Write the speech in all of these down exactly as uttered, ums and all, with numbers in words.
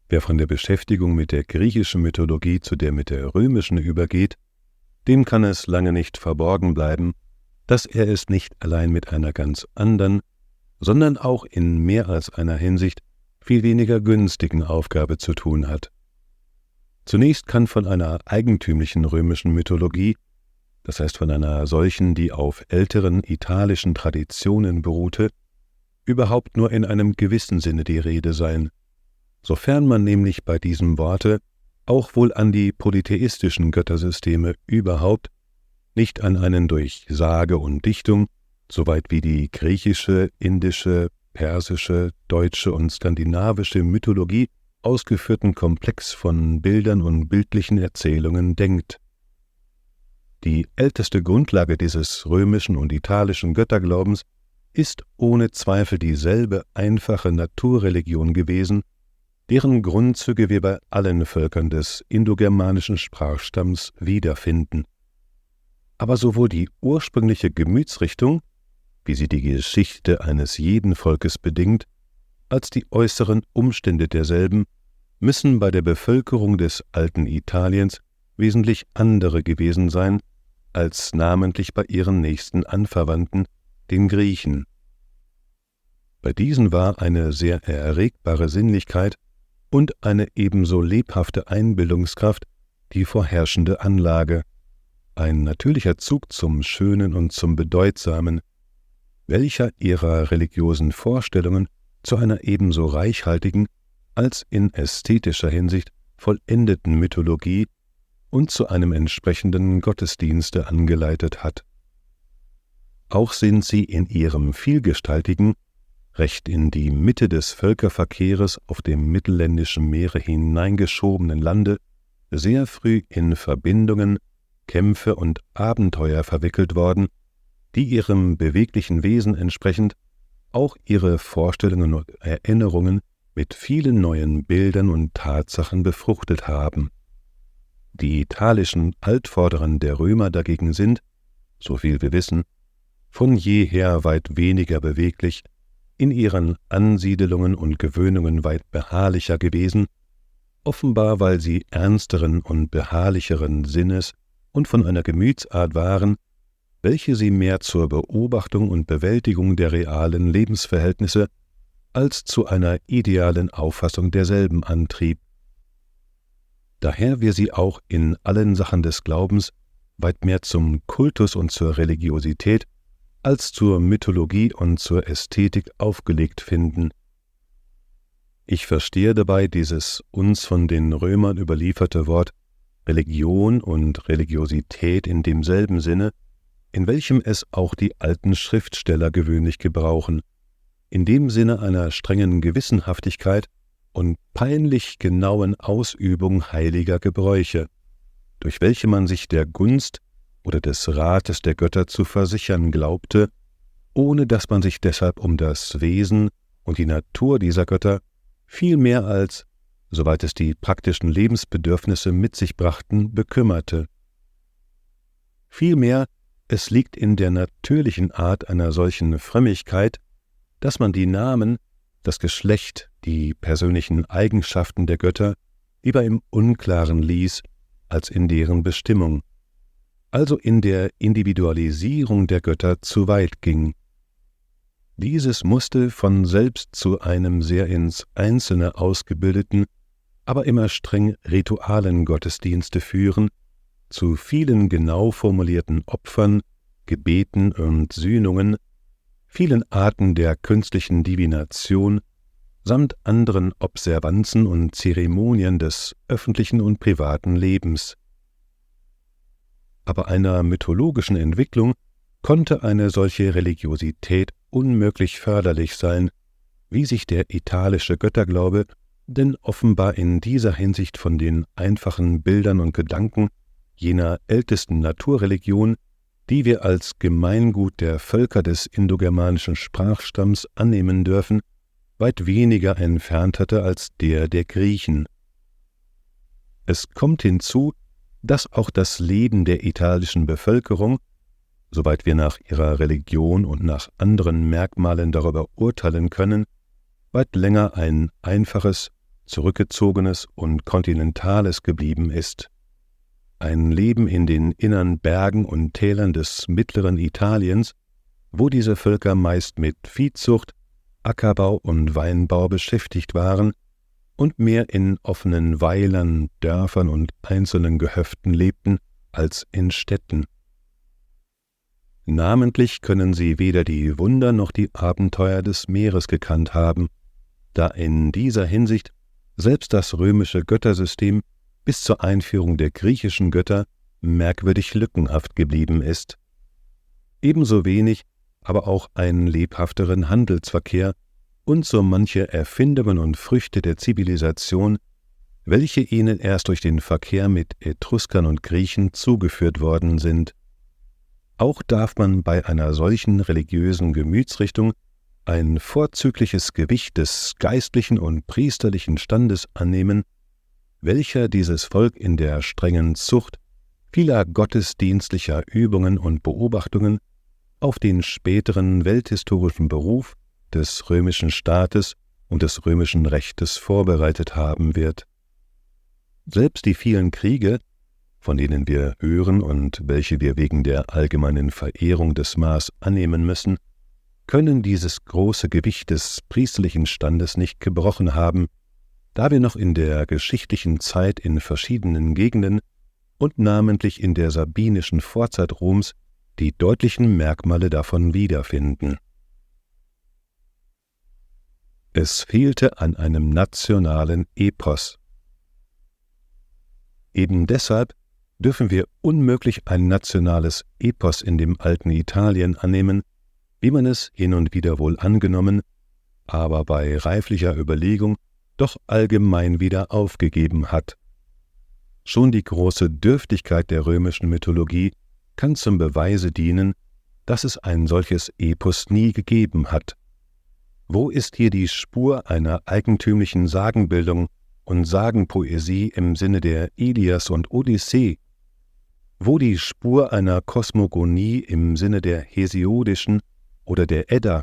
Wer von der Beschäftigung mit der griechischen Mythologie zu der mit der römischen übergeht, dem kann es lange nicht verborgen bleiben, dass er es nicht allein mit einer ganz anderen, sondern auch in mehr als einer Hinsicht viel weniger günstigen Aufgabe zu tun hat. Zunächst kann von einer eigentümlichen römischen Mythologie, das heißt von einer solchen, die auf älteren italischen Traditionen beruhte, überhaupt nur in einem gewissen Sinne die Rede sein, sofern man nämlich bei diesem Worte auch wohl an die polytheistischen Göttersysteme überhaupt, nicht an einen durch Sage und Dichtung, soweit wie die griechische, indische, persische, deutsche und skandinavische Mythologie ausgeführten Komplex von Bildern und bildlichen Erzählungen denkt. Die älteste Grundlage dieses römischen und italischen Götterglaubens ist ohne Zweifel dieselbe einfache Naturreligion gewesen, deren Grundzüge wir bei allen Völkern des indogermanischen Sprachstamms wiederfinden. Aber sowohl die ursprüngliche Gemütsrichtung, wie sie die Geschichte eines jeden Volkes bedingt, als die äußeren Umstände derselben müssen bei der Bevölkerung des alten Italiens wesentlich andere gewesen sein, als namentlich bei ihren nächsten Anverwandten, den Griechen. Bei diesen war eine sehr erregbare Sinnlichkeit und eine ebenso lebhafte Einbildungskraft die vorherrschende Anlage, ein natürlicher Zug zum Schönen und zum Bedeutsamen, welcher ihrer religiösen Vorstellungen zu einer ebenso reichhaltigen als in ästhetischer Hinsicht vollendeten Mythologie und zu einem entsprechenden Gottesdienste angeleitet hat. Auch sind sie in ihrem vielgestaltigen, recht in die Mitte des Völkerverkehres auf dem mittelländischen Meere hineingeschobenen Lande sehr früh in Verbindungen, Kämpfe und Abenteuer verwickelt worden, die ihrem beweglichen Wesen entsprechend auch ihre Vorstellungen und Erinnerungen mit vielen neuen Bildern und Tatsachen befruchtet haben. Die italischen Altvorderen der Römer dagegen sind, soviel wir wissen, von jeher weit weniger beweglich, in ihren Ansiedelungen und Gewöhnungen weit beharrlicher gewesen, offenbar weil sie ernsteren und beharrlicheren Sinnes und von einer Gemütsart waren, welche sie mehr zur Beobachtung und Bewältigung der realen Lebensverhältnisse als zu einer idealen Auffassung derselben antrieb. Daher wir sie auch in allen Sachen des Glaubens weit mehr zum Kultus und zur Religiosität als zur Mythologie und zur Ästhetik aufgelegt finden. Ich verstehe dabei dieses uns von den Römern überlieferte Wort Religion und Religiosität in demselben Sinne, in welchem es auch die alten Schriftsteller gewöhnlich gebrauchen, in dem Sinne einer strengen Gewissenhaftigkeit und peinlich genauen Ausübung heiliger Gebräuche, durch welche man sich der Gunst oder des Rates der Götter zu versichern glaubte, ohne dass man sich deshalb um das Wesen und die Natur dieser Götter viel mehr als, soweit es die praktischen Lebensbedürfnisse mit sich brachten, bekümmerte. Vielmehr, es liegt in der natürlichen Art einer solchen Frömmigkeit, dass man die Namen, das Geschlecht, die persönlichen Eigenschaften der Götter lieber im Unklaren ließ, als in deren Bestimmung, also in der Individualisierung der Götter zu weit ging. Dieses musste von selbst zu einem sehr ins Einzelne ausgebildeten, aber immer streng ritualen Gottesdienste führen, zu vielen genau formulierten Opfern, Gebeten und Sühnungen, vielen Arten der künstlichen Divination samt anderen Observanzen und Zeremonien des öffentlichen und privaten Lebens. Aber einer mythologischen Entwicklung konnte eine solche Religiosität unmöglich förderlich sein, wie sich der italische Götterglaube denn offenbar in dieser Hinsicht von den einfachen Bildern und Gedanken jener ältesten Naturreligion, die wir als Gemeingut der Völker des indogermanischen Sprachstamms annehmen dürfen, weit weniger entfernt hatte als der der Griechen. Es kommt hinzu, dass auch das Leben der italischen Bevölkerung, soweit wir nach ihrer Religion und nach anderen Merkmalen darüber urteilen können, weit länger ein einfaches, Zurückgezogenes und Kontinentales geblieben ist. Ein Leben in den innern Bergen und Tälern des mittleren Italiens, wo diese Völker meist mit Viehzucht, Ackerbau und Weinbau beschäftigt waren und mehr in offenen Weilern, Dörfern und einzelnen Gehöften lebten als in Städten. Namentlich können sie weder die Wunder noch die Abenteuer des Meeres gekannt haben, da in dieser Hinsicht selbst das römische Göttersystem bis zur Einführung der griechischen Götter merkwürdig lückenhaft geblieben ist. Ebenso wenig aber auch einen lebhafteren Handelsverkehr und so manche Erfindungen und Früchte der Zivilisation, welche ihnen erst durch den Verkehr mit Etruskern und Griechen zugeführt worden sind. Auch darf man bei einer solchen religiösen Gemütsrichtung ein vorzügliches Gewicht des geistlichen und priesterlichen Standes annehmen, welcher dieses Volk in der strengen Zucht vieler gottesdienstlicher Übungen und Beobachtungen auf den späteren welthistorischen Beruf des römischen Staates und des römischen Rechtes vorbereitet haben wird. Selbst die vielen Kriege, von denen wir hören und welche wir wegen der allgemeinen Verehrung des Mars annehmen müssen, können dieses große Gewicht des priesterlichen Standes nicht gebrochen haben, da wir noch in der geschichtlichen Zeit in verschiedenen Gegenden und namentlich in der sabinischen Vorzeit Roms die deutlichen Merkmale davon wiederfinden. Es fehlte an einem nationalen Epos. Eben deshalb dürfen wir unmöglich ein nationales Epos in dem alten Italien annehmen, wie man es hin und wieder wohl angenommen, aber bei reiflicher Überlegung doch allgemein wieder aufgegeben hat. Schon die große Dürftigkeit der römischen Mythologie kann zum Beweise dienen, dass es ein solches Epos nie gegeben hat. Wo ist hier die Spur einer eigentümlichen Sagenbildung und Sagenpoesie im Sinne der Ilias und Odyssee? Wo die Spur einer Kosmogonie im Sinne der hesiodischen oder der Edda?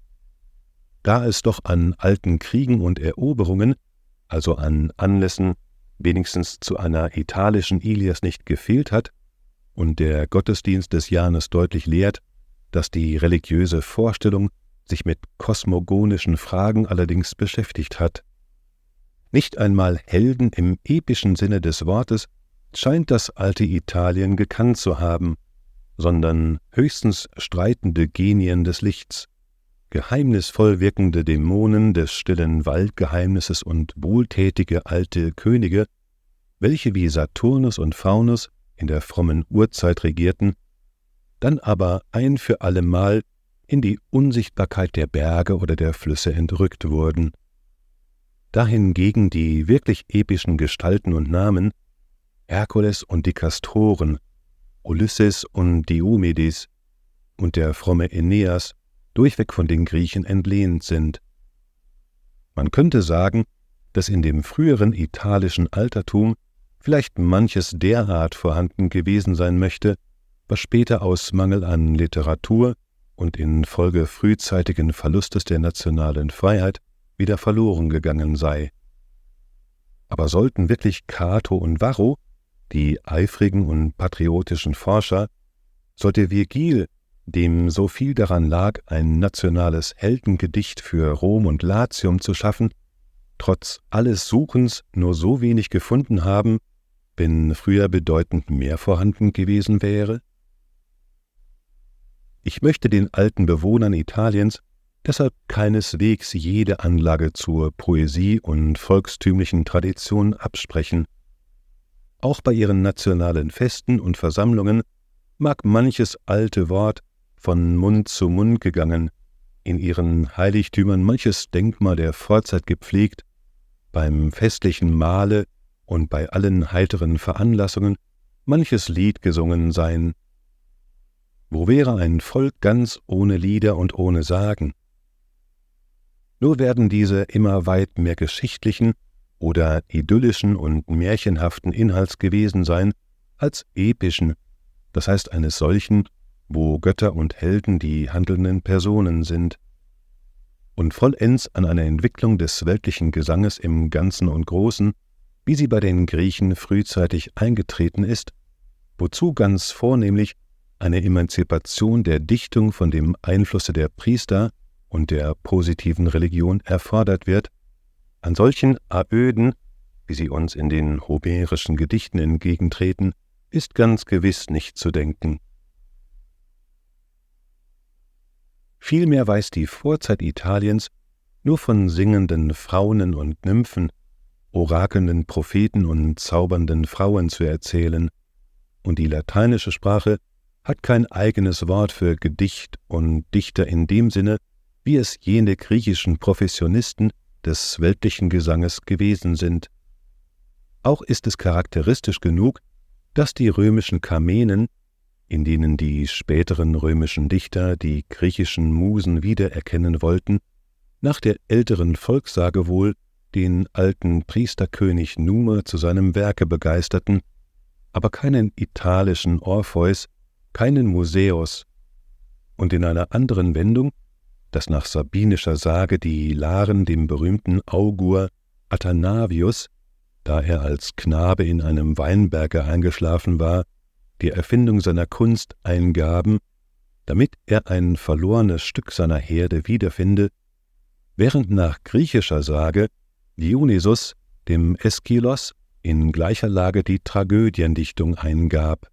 Da es doch an alten Kriegen und Eroberungen, also an Anlässen wenigstens zu einer italischen Ilias nicht gefehlt hat, und der Gottesdienst des Janus deutlich lehrt, dass die religiöse Vorstellung sich mit kosmogonischen Fragen allerdings beschäftigt hat. Nicht einmal Helden im epischen Sinne des Wortes scheint das alte Italien gekannt zu haben, sondern höchstens streitende Genien des Lichts, geheimnisvoll wirkende Dämonen des stillen Waldgeheimnisses und wohltätige alte Könige, welche wie Saturnus und Faunus in der frommen Urzeit regierten, dann aber ein für allemal in die Unsichtbarkeit der Berge oder der Flüsse entrückt wurden. Dahingegen die wirklich epischen Gestalten und Namen, Herkules und die Kastoren, Ulysses und Diomedes und der fromme Aeneas durchweg von den Griechen entlehnt sind. Man könnte sagen, dass in dem früheren italischen Altertum vielleicht manches derart vorhanden gewesen sein möchte, was später aus Mangel an Literatur und infolge frühzeitigen Verlustes der nationalen Freiheit wieder verloren gegangen sei. Aber sollten wirklich Cato und Varro, die eifrigen und patriotischen Forscher, sollte Virgil, dem so viel daran lag, ein nationales Heldengedicht für Rom und Latium zu schaffen, trotz alles Suchens nur so wenig gefunden haben, wenn früher bedeutend mehr vorhanden gewesen wäre? Ich möchte den alten Bewohnern Italiens deshalb keineswegs jede Anlage zur Poesie und volkstümlichen Tradition absprechen. Auch bei ihren nationalen Festen und Versammlungen mag manches alte Wort von Mund zu Mund gegangen, in ihren Heiligtümern manches Denkmal der Vorzeit gepflegt, beim festlichen Mahle und bei allen heiteren Veranlassungen manches Lied gesungen sein. Wo wäre ein Volk ganz ohne Lieder und ohne Sagen? Nur werden diese immer weit mehr geschichtlichen oder idyllischen und märchenhaften Inhalts gewesen sein, als epischen, das heißt eines solchen, wo Götter und Helden die handelnden Personen sind. und vollends an einer Entwicklung des weltlichen Gesanges im Ganzen und Großen, wie sie bei den Griechen frühzeitig eingetreten ist, wozu ganz vornehmlich eine Emanzipation der Dichtung von dem Einflusse der Priester und der positiven Religion erfordert wird, an solchen Aöden, wie sie uns in den homerischen Gedichten entgegentreten, ist ganz gewiss nicht zu denken. Vielmehr weiß die Vorzeit Italiens nur von singenden Fraunen und Nymphen, orakelnden Propheten und zaubernden Frauen zu erzählen, und die lateinische Sprache hat kein eigenes Wort für Gedicht und Dichter in dem Sinne, wie es jene griechischen Professionisten des weltlichen Gesanges gewesen sind. Auch ist es charakteristisch genug, dass die römischen Kamenen, in denen die späteren römischen Dichter die griechischen Musen wiedererkennen wollten, nach der älteren Volkssage wohl den alten Priesterkönig Numa zu seinem Werke begeisterten, aber keinen italischen Orpheus, keinen Musäus, und in einer anderen Wendung, dass nach sabinischer Sage die Laren dem berühmten Augur Athanavius, da er als Knabe in einem Weinberge eingeschlafen war, die Erfindung seiner Kunst eingaben, damit er ein verlorenes Stück seiner Herde wiederfinde, während nach griechischer Sage Dionysus dem Äschilos in gleicher Lage die Tragödiendichtung eingab.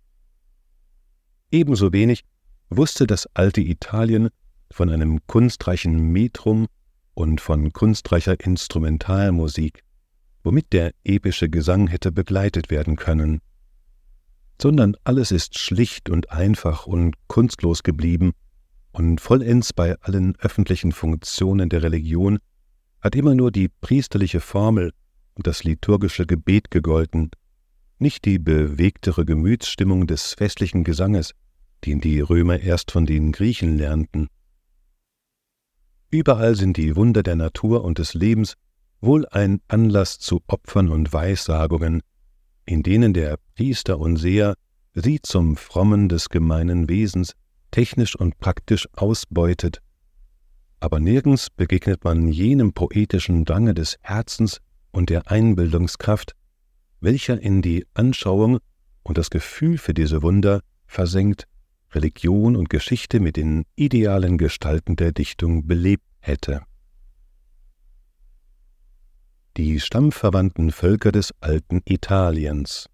Ebenso wenig wusste das alte Italien von einem kunstreichen Metrum und von kunstreicher Instrumentalmusik, womit der epische Gesang hätte begleitet werden können, sondern alles ist schlicht und einfach und kunstlos geblieben, und vollends bei allen öffentlichen Funktionen der Religion hat immer nur die priesterliche Formel und das liturgische Gebet gegolten, nicht die bewegtere Gemütsstimmung des festlichen Gesanges, den die Römer erst von den Griechen lernten. Überall sind die Wunder der Natur und des Lebens wohl ein Anlass zu Opfern und Weissagungen, in denen der Priester und Seher sie zum Frommen des gemeinen Wesens technisch und praktisch ausbeutet. Aber nirgends begegnet man jenem poetischen Drange des Herzens und der Einbildungskraft, welcher in die Anschauung und das Gefühl für diese Wunder versenkt, Religion und Geschichte mit den idealen Gestalten der Dichtung belebt hätte. Die stammverwandten Völker des alten Italiens.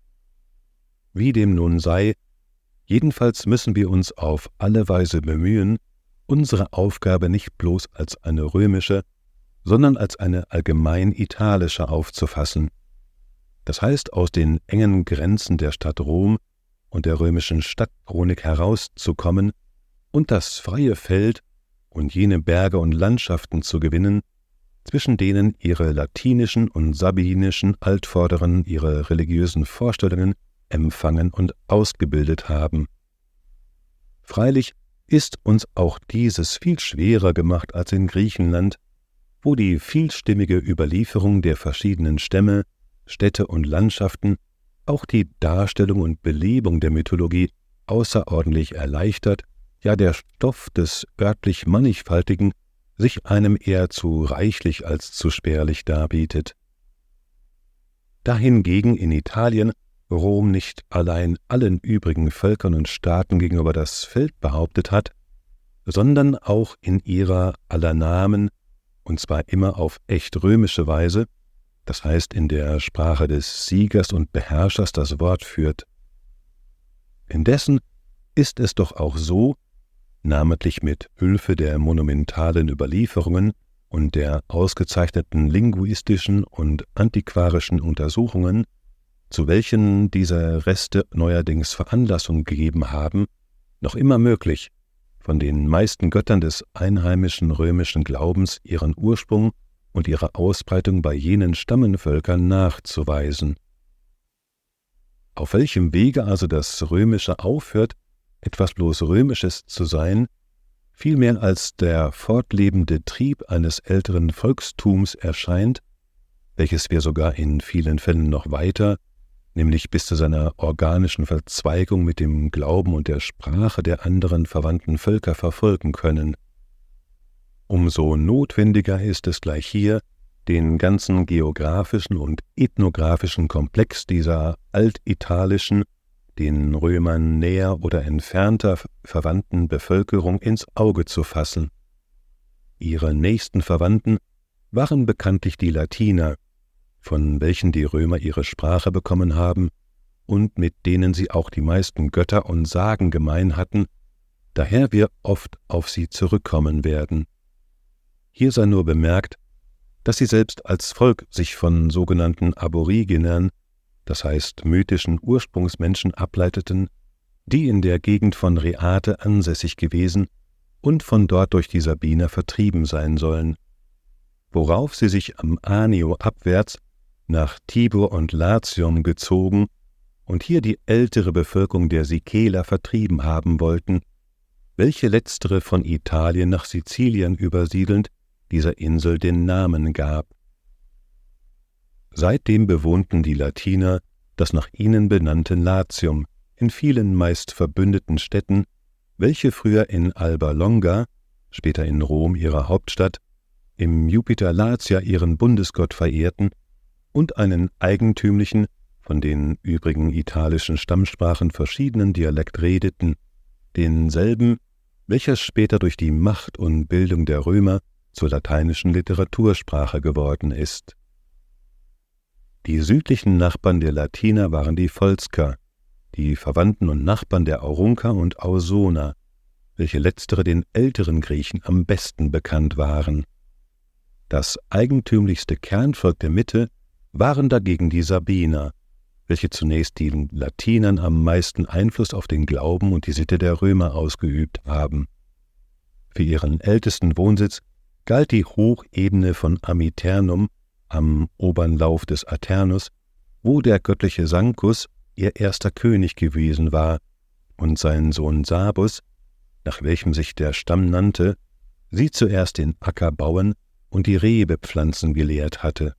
Wie dem nun sei, jedenfalls müssen wir uns auf alle Weise bemühen, unsere Aufgabe nicht bloß als eine römische, sondern als eine allgemein italische aufzufassen. Das heißt, aus den engen Grenzen der Stadt Rom und der römischen Stadtchronik herauszukommen und das freie Feld und jene Berge und Landschaften zu gewinnen, zwischen denen ihre latinischen und sabinischen Altvorderen ihre religiösen Vorstellungen empfangen und ausgebildet haben. Freilich ist uns auch dieses viel schwerer gemacht als in Griechenland, wo die vielstimmige Überlieferung der verschiedenen Stämme, Städte und Landschaften auch die Darstellung und Belebung der Mythologie außerordentlich erleichtert, ja der Stoff des örtlich Mannigfaltigen sich einem eher zu reichlich als zu spärlich darbietet. Dahingegen in Italien Rom nicht allein allen übrigen Völkern und Staaten gegenüber das Feld behauptet hat, sondern auch in ihrer aller Namen, und zwar immer auf echt römische Weise, das heißt in der Sprache des Siegers und Beherrschers das Wort führt. Indessen ist es doch auch so, namentlich mit Hilfe der monumentalen Überlieferungen und der ausgezeichneten linguistischen und antiquarischen Untersuchungen, zu welchen diese Reste neuerdings Veranlassung gegeben haben, noch immer möglich, von den meisten Göttern des einheimischen römischen Glaubens ihren Ursprung und ihre Ausbreitung bei jenen Stammenvölkern nachzuweisen. Auf welchem Wege also das Römische aufhört, etwas bloß Römisches zu sein, vielmehr als der fortlebende Trieb eines älteren Volkstums erscheint, welches wir sogar in vielen Fällen noch weiter, nämlich bis zu seiner organischen Verzweigung mit dem Glauben und der Sprache der anderen verwandten Völker verfolgen können. Umso notwendiger ist es gleich hier, den ganzen geografischen und ethnografischen Komplex dieser altitalischen, den Römern näher oder entfernter verwandten Bevölkerung ins Auge zu fassen. Ihre nächsten Verwandten waren bekanntlich die Latiner, von welchen die Römer ihre Sprache bekommen haben und mit denen sie auch die meisten Götter und Sagen gemein hatten, daher wir oft auf sie zurückkommen werden. Hier sei nur bemerkt, dass sie selbst als Volk sich von sogenannten Aboriginern, das heißt mythischen Ursprungsmenschen, ableiteten, die in der Gegend von Reate ansässig gewesen und von dort durch die Sabiner vertrieben sein sollen, worauf sie sich am Anio abwärts nach Tibur und Latium gezogen und hier die ältere Bevölkerung der Sikeler vertrieben haben wollten, welche letztere von Italien nach Sizilien übersiedelnd dieser Insel den Namen gab. Seitdem bewohnten die Latiner das nach ihnen benannte Latium in vielen meist verbündeten Städten, welche früher in Alba Longa, später in Rom ihrer Hauptstadt, im Jupiter Latia ihren Bundesgott verehrten und einen eigentümlichen, von den übrigen italischen Stammsprachen verschiedenen Dialekt redeten, denselben, welcher später durch die Macht und Bildung der Römer zur lateinischen Literatursprache geworden ist. Die südlichen Nachbarn der Latiner waren die Volsker, die Verwandten und Nachbarn der Aurunker und Ausona, welche letztere den älteren Griechen am besten bekannt waren. Das eigentümlichste Kernvolk der Mitte waren dagegen die Sabiner, welche zunächst den Latinern am meisten Einfluss auf den Glauben und die Sitte der Römer ausgeübt haben. Für ihren ältesten Wohnsitz galt die Hochebene von Amiternum am oberen Lauf des Aternus, wo der göttliche Sancus ihr erster König gewesen war und sein Sohn Sabus, nach welchem sich der Stamm nannte, sie zuerst den Acker bauen und die Rebe pflanzen gelehrt hatte.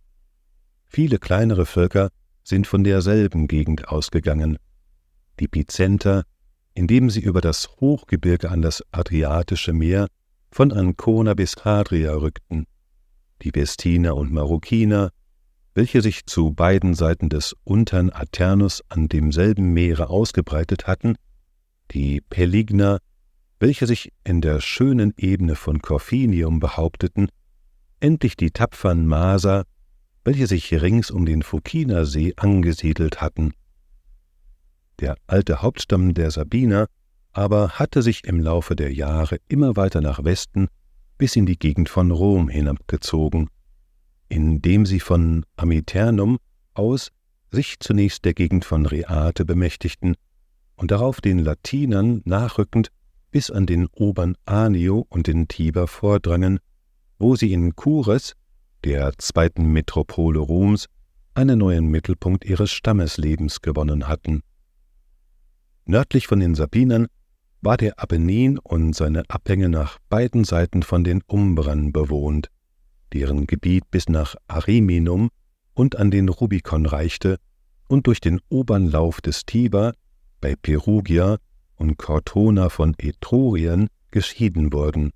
Viele kleinere Völker sind von derselben Gegend ausgegangen. Die Picenter, indem sie über das Hochgebirge an das Adriatische Meer von Ancona bis Hadria rückten, die Vestiner und Marruciner, welche sich zu beiden Seiten des untern Aternus an demselben Meere ausgebreitet hatten, die Peligner, welche sich in der schönen Ebene von Corfinium behaupteten, endlich die tapfern Marser, welche sich rings um den Fuciner-See angesiedelt hatten. Der alte Hauptstamm der Sabiner aber hatte sich im Laufe der Jahre immer weiter nach Westen bis in die Gegend von Rom hinabgezogen, indem sie von Amiternum aus sich zunächst der Gegend von Reate bemächtigten und darauf den Latinern nachrückend bis an den oberen Anio und den Tiber vordrangen, wo sie in Cures, der zweiten Metropole Roms, einen neuen Mittelpunkt ihres Stammeslebens gewonnen hatten. Nördlich von den Sabinern war der Apennin und seine Abhänge nach beiden Seiten von den Umbrern bewohnt, deren Gebiet bis nach Ariminum und an den Rubikon reichte und durch den oberen Lauf des Tiber bei Perugia und Cortona von Etrurien geschieden wurden.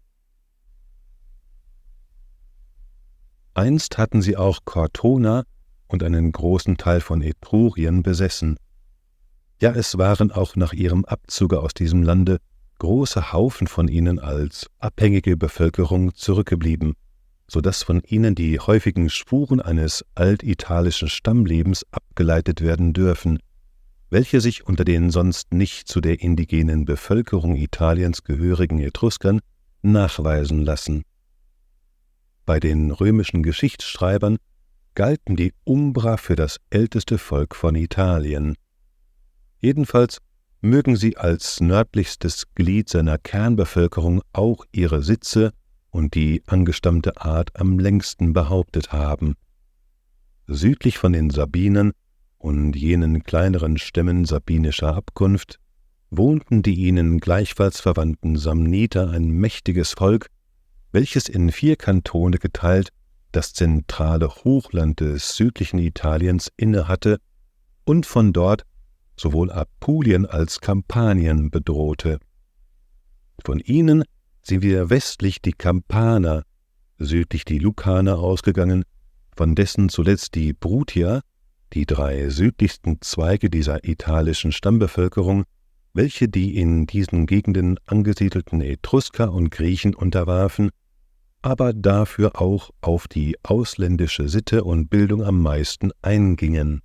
Einst hatten sie auch Cortona und einen großen Teil von Etrurien besessen. Ja, es waren auch nach ihrem Abzuge aus diesem Lande große Haufen von ihnen als abhängige Bevölkerung zurückgeblieben, so dass von ihnen die häufigen Spuren eines altitalischen Stammlebens abgeleitet werden dürfen, welche sich unter den sonst nicht zu der indigenen Bevölkerung Italiens gehörigen Etruskern nachweisen lassen. Bei den römischen Geschichtsschreibern galten die Umbrer für das älteste Volk von Italien. Jedenfalls mögen sie als nördlichstes Glied seiner Kernbevölkerung auch ihre Sitze und die angestammte Art am längsten behauptet haben. Südlich von den Sabinern und jenen kleineren Stämmen sabinischer Abkunft wohnten die ihnen gleichfalls verwandten Samniter, ein mächtiges Volk, welches in vier Kantone geteilt das zentrale Hochland des südlichen Italiens innehatte und von dort sowohl Apulien als Kampanien bedrohte. Von ihnen sehen wir westlich die Kampaner, südlich die Lucaner ausgegangen, von dessen zuletzt die Brutier, die drei südlichsten Zweige dieser italischen Stammbevölkerung, welche die in diesen Gegenden angesiedelten Etrusker und Griechen unterwarfen, aber dafür auch auf die ausländische Sitte und Bildung am meisten eingingen.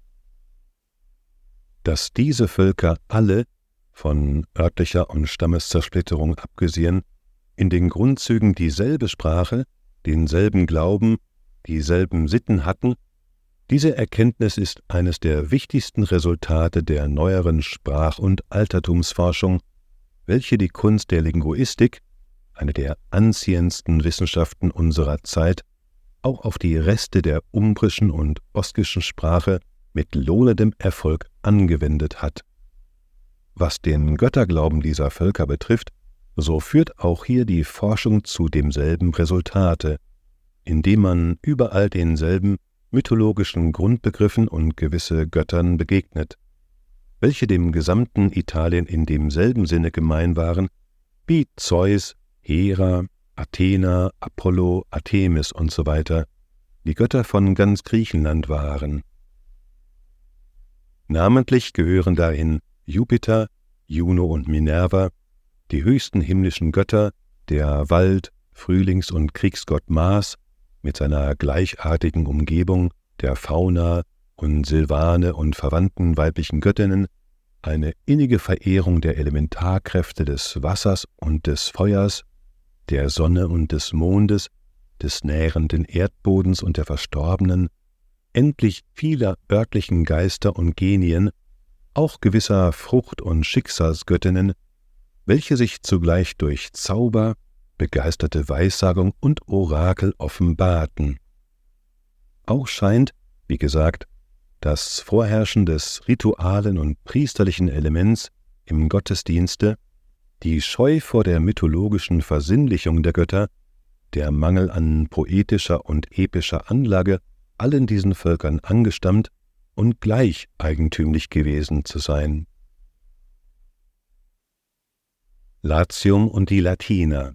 Dass diese Völker alle, von örtlicher und Stammeszersplitterung abgesehen, in den Grundzügen dieselbe Sprache, denselben Glauben, dieselben Sitten hatten, diese Erkenntnis ist eines der wichtigsten Resultate der neueren Sprach- und Altertumsforschung, welche die Kunst der Linguistik, eine der anziehendsten Wissenschaften unserer Zeit, auch auf die Reste der umbrischen und oskischen Sprache mit lohnendem Erfolg angewendet hat. Was den Götterglauben dieser Völker betrifft, so führt auch hier die Forschung zu demselben Resultate, indem man überall denselben mythologischen Grundbegriffen und gewisse Göttern begegnet, welche dem gesamten Italien in demselben Sinne gemein waren, wie Zeus, Hera, Athena, Apollo, Artemis und so weiter, die Götter von ganz Griechenland waren. Namentlich gehören dahin Jupiter, Juno und Minerva, die höchsten himmlischen Götter, der Wald-, Frühlings- und Kriegsgott Mars mit seiner gleichartigen Umgebung, der Fauna und Silvane und verwandten weiblichen Göttinnen, eine innige Verehrung der Elementarkräfte des Wassers und des Feuers, der Sonne und des Mondes, des nährenden Erdbodens und der Verstorbenen, endlich vieler örtlichen Geister und Genien, auch gewisser Frucht- und Schicksalsgöttinnen, welche sich zugleich durch Zauber, begeisterte Weissagung und Orakel offenbarten. Auch scheint, wie gesagt, das Vorherrschen des ritualen und priesterlichen Elements im Gottesdienste, die Scheu vor der mythologischen Versinnlichung der Götter, der Mangel an poetischer und epischer Anlage allen diesen Völkern angestammt und gleich eigentümlich gewesen zu sein. Latium und die Latiner.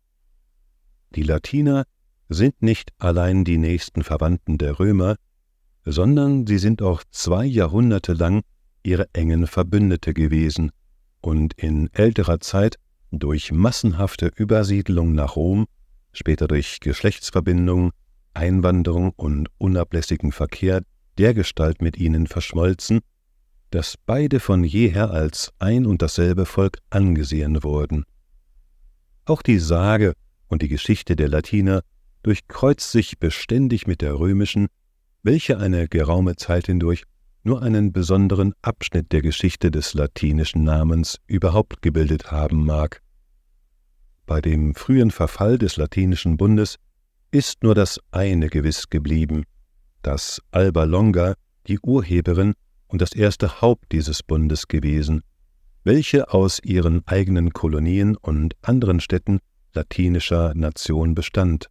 Die Latiner sind nicht allein die nächsten Verwandten der Römer, sondern sie sind auch zwei Jahrhunderte lang ihre engen Verbündete gewesen und in älterer Zeit durch massenhafte Übersiedlung nach Rom, später durch Geschlechtsverbindung, Einwanderung und unablässigen Verkehr dergestalt mit ihnen verschmolzen, dass beide von jeher als ein und dasselbe Volk angesehen wurden. Auch die Sage und die Geschichte der Latiner durchkreuzt sich beständig mit der römischen, welche eine geraume Zeit hindurch nur einen besonderen Abschnitt der Geschichte des latinischen Namens überhaupt gebildet haben mag. Bei dem frühen Verfall des latinischen Bundes ist nur das eine gewiss geblieben, dass Alba Longa die Urheberin und das erste Haupt dieses Bundes gewesen, welche aus ihren eigenen Kolonien und anderen Städten latinischer Nation bestand.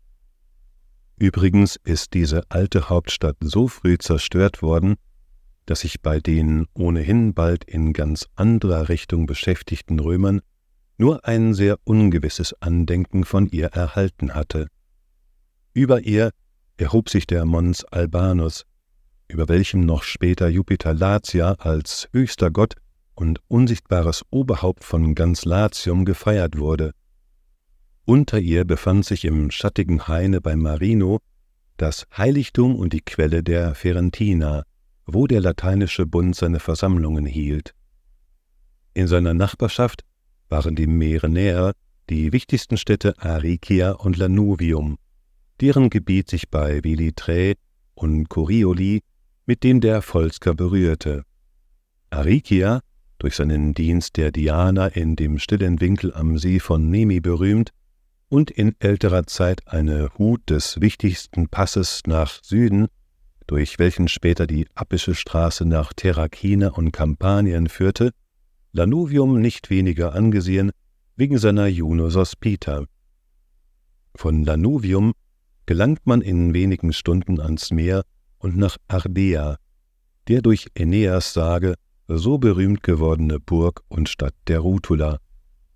Übrigens ist diese alte Hauptstadt so früh zerstört worden, dass sich bei den ohnehin bald in ganz anderer Richtung beschäftigten Römern nur ein sehr ungewisses Andenken von ihr erhalten hatte. Über ihr erhob sich der Mons Albanus, über welchem noch später Jupiter Latia als höchster Gott und unsichtbares Oberhaupt von ganz Latium gefeiert wurde. Unter ihr befand sich im schattigen Haine bei Marino das Heiligtum und die Quelle der Ferentina, wo der lateinische Bund seine Versammlungen hielt. In seiner Nachbarschaft waren die Meere näher die wichtigsten Städte Aricia und Lanuvium, deren Gebiet sich bei Velitrae und Corioli mit dem der Volsker berührte. Aricia, durch seinen Dienst der Diana in dem stillen Winkel am See von Nemi berühmt und in älterer Zeit eine Hut des wichtigsten Passes nach Süden, durch welchen später die Appische Straße nach Terracina und Kampanien führte, Lanuvium nicht weniger angesehen wegen seiner Juno Sospita. Von Lanuvium gelangt man in wenigen Stunden ans Meer und nach Ardea, der durch Aeneas Sage so berühmt gewordene Burg und Stadt der Rutula,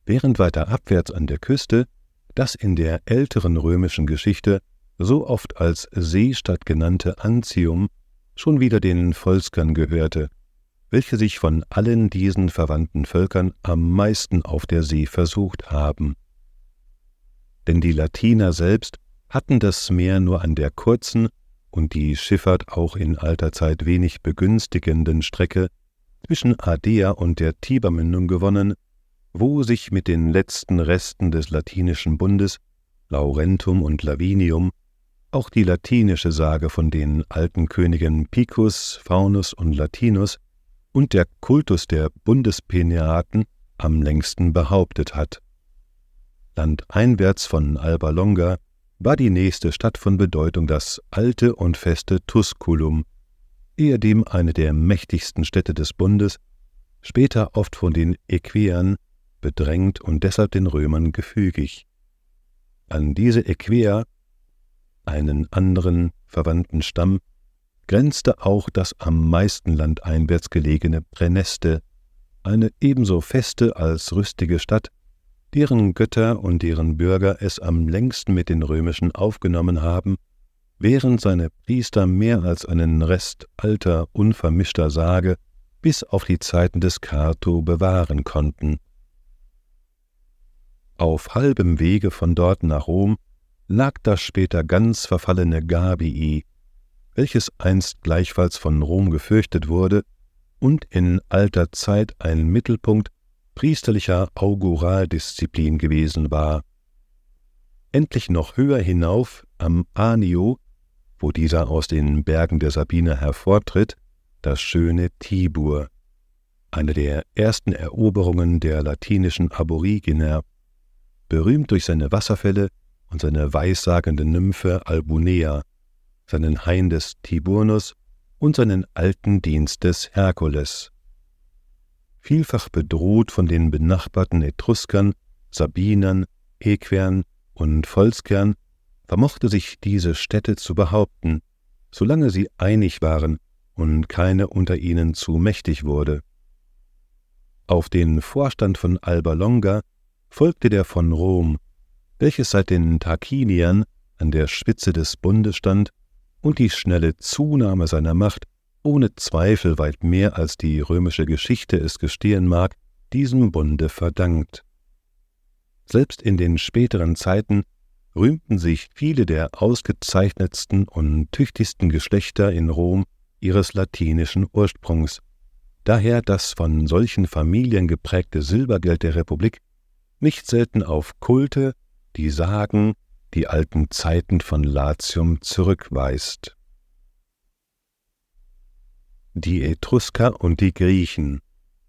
während weiter abwärts an der Küste das in der älteren römischen Geschichte so oft als Seestadt genannte Antium schon wieder den Volskern gehörte, welche sich von allen diesen verwandten Völkern am meisten auf der See versucht haben. Denn die Latiner selbst hatten das Meer nur an der kurzen und die Schifffahrt auch in alter Zeit wenig begünstigenden Strecke zwischen Ardea und der Tibermündung gewonnen, wo sich mit den letzten Resten des latinischen Bundes, Laurentum und Lavinium, auch die latinische Sage von den alten Königen Picus, Faunus und Latinus und der Kultus der Bundespenaten am längsten behauptet hat. Landeinwärts von Alba Longa war die nächste Stadt von Bedeutung das alte und feste Tusculum, ehedem eine der mächtigsten Städte des Bundes, später oft von den Equern bedrängt und deshalb den Römern gefügig. An diese Equer, einen anderen verwandten Stamm, grenzte auch das am meisten landeinwärts gelegene Praeneste, eine ebenso feste als rüstige Stadt, deren Götter und deren Bürger es am längsten mit den Römischen aufgenommen haben, während seine Priester mehr als einen Rest alter, unvermischter Sage bis auf die Zeiten des Cato bewahren konnten. Auf halbem Wege von dort nach Rom lag das später ganz verfallene Gabii, welches einst gleichfalls von Rom gefürchtet wurde und in alter Zeit ein Mittelpunkt priesterlicher Auguraldisziplin gewesen war. Endlich noch höher hinauf am Anio, wo dieser aus den Bergen der Sabiner hervortritt, das schöne Tibur, eine der ersten Eroberungen der latinischen Aboriginer, berühmt durch seine Wasserfälle und seine weissagende Nymphe Albunea, seinen Hain des Tiburnus und seinen alten Dienst des Herkules. Vielfach bedroht von den benachbarten Etruskern, Sabinern, Equern und Volskern, vermochte sich diese Stätte zu behaupten, solange sie einig waren und keine unter ihnen zu mächtig wurde. Auf den Vorstand von Alba Longa folgte der von Rom, welches seit den Tarquiniern an der Spitze des Bundes stand und die schnelle Zunahme seiner Macht ohne Zweifel weit mehr als die römische Geschichte es gestehen mag, diesem Bunde verdankt. Selbst in den späteren Zeiten rühmten sich viele der ausgezeichnetsten und tüchtigsten Geschlechter in Rom ihres latinischen Ursprungs, daher das von solchen Familien geprägte Silbergeld der Republik nicht selten auf Kulte, die Sagen, die alten Zeiten von Latium zurückweist. Die Etrusker und die Griechen.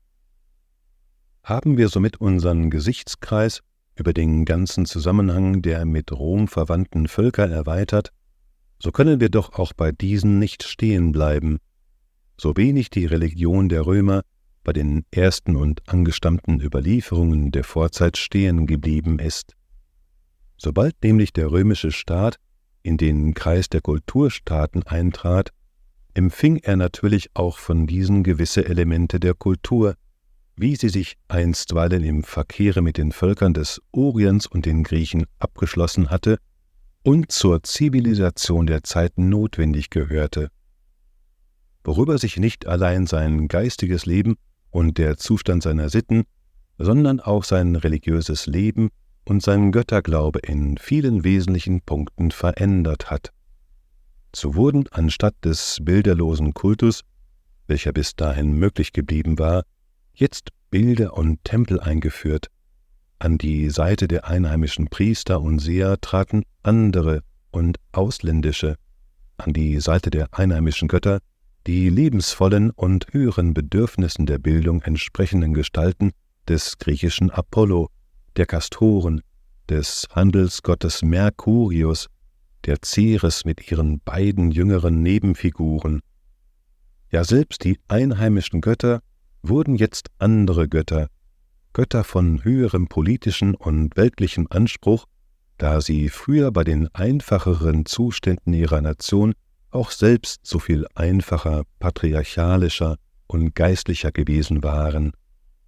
Haben wir somit unseren Gesichtskreis über den ganzen Zusammenhang der mit Rom verwandten Völker erweitert, so können wir doch auch bei diesen nicht stehen bleiben, so wenig die Religion der Römer bei den ersten und angestammten Überlieferungen der Vorzeit stehen geblieben ist. Sobald nämlich der römische Staat in den Kreis der Kulturstaaten eintrat, empfing er natürlich auch von diesen gewisse Elemente der Kultur, wie sie sich einstweilen im Verkehre mit den Völkern des Orients und den Griechen abgeschlossen hatte und zur Zivilisation der Zeiten notwendig gehörte, worüber sich nicht allein sein geistiges Leben und der Zustand seiner Sitten, sondern auch sein religiöses Leben und sein Götterglaube in vielen wesentlichen Punkten verändert hat. So wurden anstatt des bilderlosen Kultus, welcher bis dahin möglich geblieben war, jetzt Bilder und Tempel eingeführt. An die Seite der einheimischen Priester und Seher traten andere und ausländische, an die Seite der einheimischen Götter die lebensvollen und höheren Bedürfnissen der Bildung entsprechenden Gestalten des griechischen Apollo, der Kastoren, des Handelsgottes Mercurius, der Ceres mit ihren beiden jüngeren Nebenfiguren. Ja, selbst die einheimischen Götter wurden jetzt andere Götter, Götter von höherem politischen und weltlichem Anspruch, da sie früher bei den einfacheren Zuständen ihrer Nation auch selbst so viel einfacher, patriarchalischer und geistlicher gewesen waren.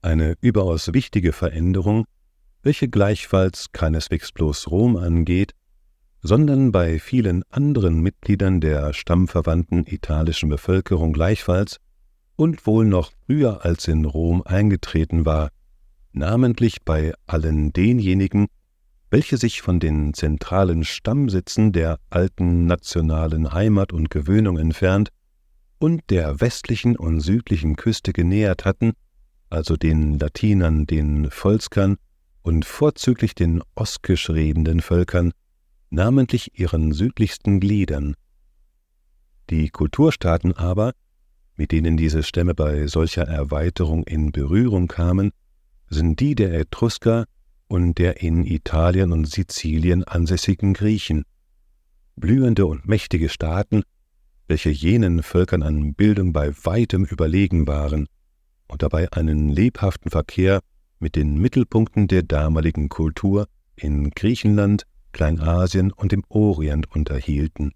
eine überaus wichtige Veränderung, welche gleichfalls keineswegs bloß Rom angeht, sondern bei vielen anderen Mitgliedern der stammverwandten italischen Bevölkerung gleichfalls und wohl noch früher als in Rom eingetreten war, namentlich bei allen denjenigen, welche sich von den zentralen Stammsitzen der alten nationalen Heimat und Gewöhnung entfernt und der westlichen und südlichen Küste genähert hatten, also den Latinern, den Volskern und vorzüglich den oskisch redenden Völkern, namentlich ihren südlichsten Gliedern. Die Kulturstaaten aber, mit denen diese Stämme bei solcher Erweiterung in Berührung kamen, sind die der Etrusker und der in Italien und Sizilien ansässigen Griechen, blühende und mächtige Staaten, welche jenen Völkern an Bildung bei weitem überlegen waren und dabei einen lebhaften Verkehr mit den Mittelpunkten der damaligen Kultur in Griechenland, Kleinasien und im Orient unterhielten.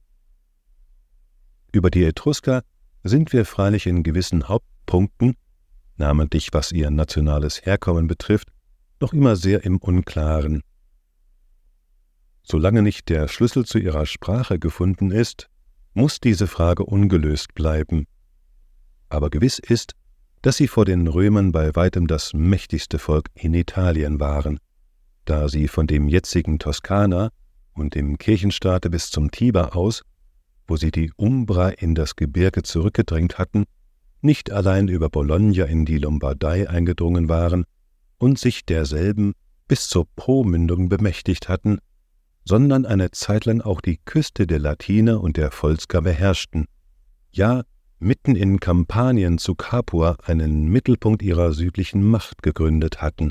Über die Etrusker sind wir freilich in gewissen Hauptpunkten, namentlich was ihr nationales Herkommen betrifft, noch immer sehr im Unklaren. Solange nicht der Schlüssel zu ihrer Sprache gefunden ist, muss diese Frage ungelöst bleiben. Aber gewiss ist, dass sie vor den Römern bei weitem das mächtigste Volk in Italien waren, da sie von dem jetzigen Toskana und dem Kirchenstaate bis zum Tiber aus, wo sie die Umbra in das Gebirge zurückgedrängt hatten, nicht allein über Bologna in die Lombardei eingedrungen waren und sich derselben bis zur Po-Mündung bemächtigt hatten, sondern eine Zeitlang auch die Küste der Latiner und der Volsker beherrschten, ja mitten in Kampanien zu Capua einen Mittelpunkt ihrer südlichen Macht gegründet hatten.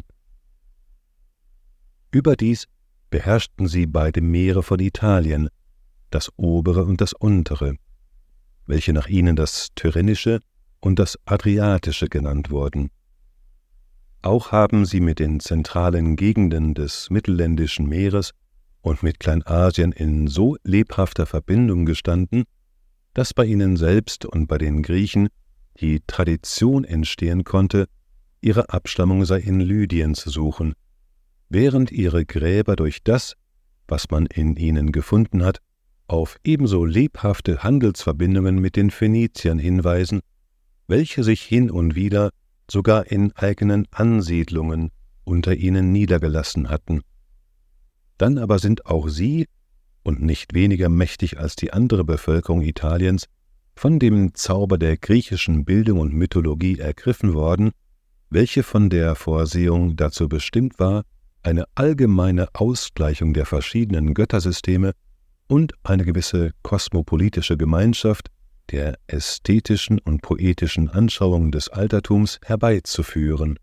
Überdies beherrschten sie beide Meere von Italien, das obere und das untere, welche nach ihnen das Tyrrhenische und das Adriatische genannt wurden. Auch haben sie mit den zentralen Gegenden des Mittelländischen Meeres und mit Kleinasien in so lebhafter Verbindung gestanden, dass bei ihnen selbst und bei den Griechen die Tradition entstehen konnte, ihre Abstammung sei in Lydien zu suchen, während ihre Gräber durch das, was man in ihnen gefunden hat, auf ebenso lebhafte Handelsverbindungen mit den Phöniziern hinweisen, welche sich hin und wieder sogar in eigenen Ansiedlungen unter ihnen niedergelassen hatten. Dann aber sind auch sie, und nicht weniger mächtig als die andere Bevölkerung Italiens, von dem Zauber der griechischen Bildung und Mythologie ergriffen worden, welche von der Vorsehung dazu bestimmt war, eine allgemeine Ausgleichung der verschiedenen Göttersysteme und eine gewisse kosmopolitische Gemeinschaft der ästhetischen und poetischen Anschauungen des Altertums herbeizuführen.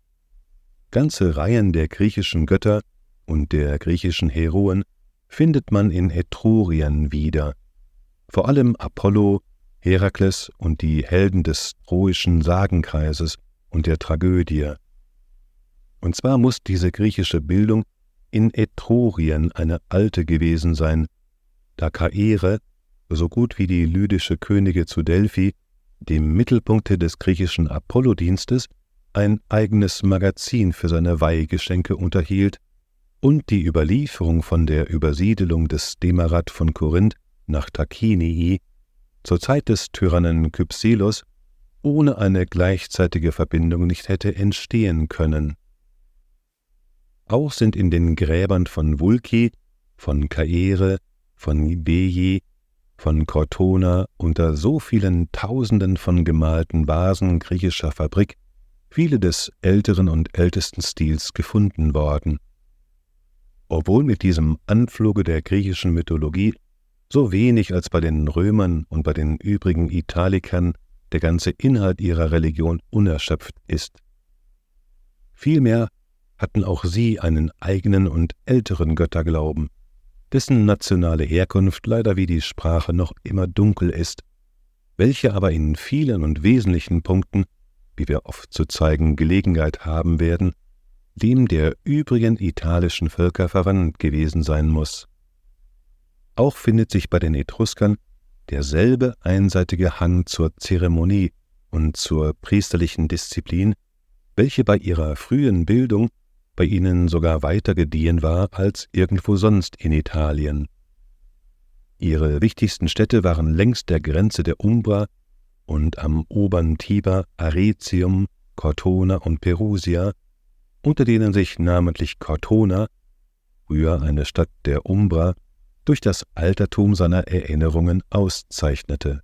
Ganze Reihen der griechischen Götter und der griechischen Heroen findet man in Etrurien wieder, vor allem Apollo, Herakles und die Helden des troischen Sagenkreises und der Tragödie. Und zwar muss diese griechische Bildung in Etrurien eine alte gewesen sein, da Caere, so gut wie die lydische Könige zu Delphi, dem Mittelpunkte des griechischen Apollodienstes, ein eigenes Magazin für seine Weihgeschenke unterhielt und die Überlieferung von der Übersiedelung des Demarat von Korinth nach Tarquinii zur Zeit des Tyrannen Kypselos ohne eine gleichzeitige Verbindung nicht hätte entstehen können. Auch sind in den Gräbern von Vulci, von Caere, von Veii, von Cortona unter so vielen Tausenden von gemalten Vasen griechischer Fabrik viele des älteren und ältesten Stils gefunden worden. Obwohl mit diesem Anfluge der griechischen Mythologie so wenig als bei den Römern und bei den übrigen Italikern der ganze Inhalt ihrer Religion unerschöpft ist. Vielmehr hatten auch sie einen eigenen und älteren Götterglauben, dessen nationale Herkunft leider wie die Sprache noch immer dunkel ist, welche aber in vielen und wesentlichen Punkten, wie wir oft zu zeigen Gelegenheit haben werden, dem der übrigen italischen Völker verwandt gewesen sein muss. Auch findet sich bei den Etruskern derselbe einseitige Hang zur Zeremonie und zur priesterlichen Disziplin, welche bei ihrer frühen Bildung bei ihnen sogar weiter gediehen war als irgendwo sonst in Italien. Ihre wichtigsten Städte waren längs der Grenze der Umbra und am oberen Tiber Arretium, Cortona und Perusia, unter denen sich namentlich Cortona, früher eine Stadt der Umbra, durch das Altertum seiner Erinnerungen auszeichnete.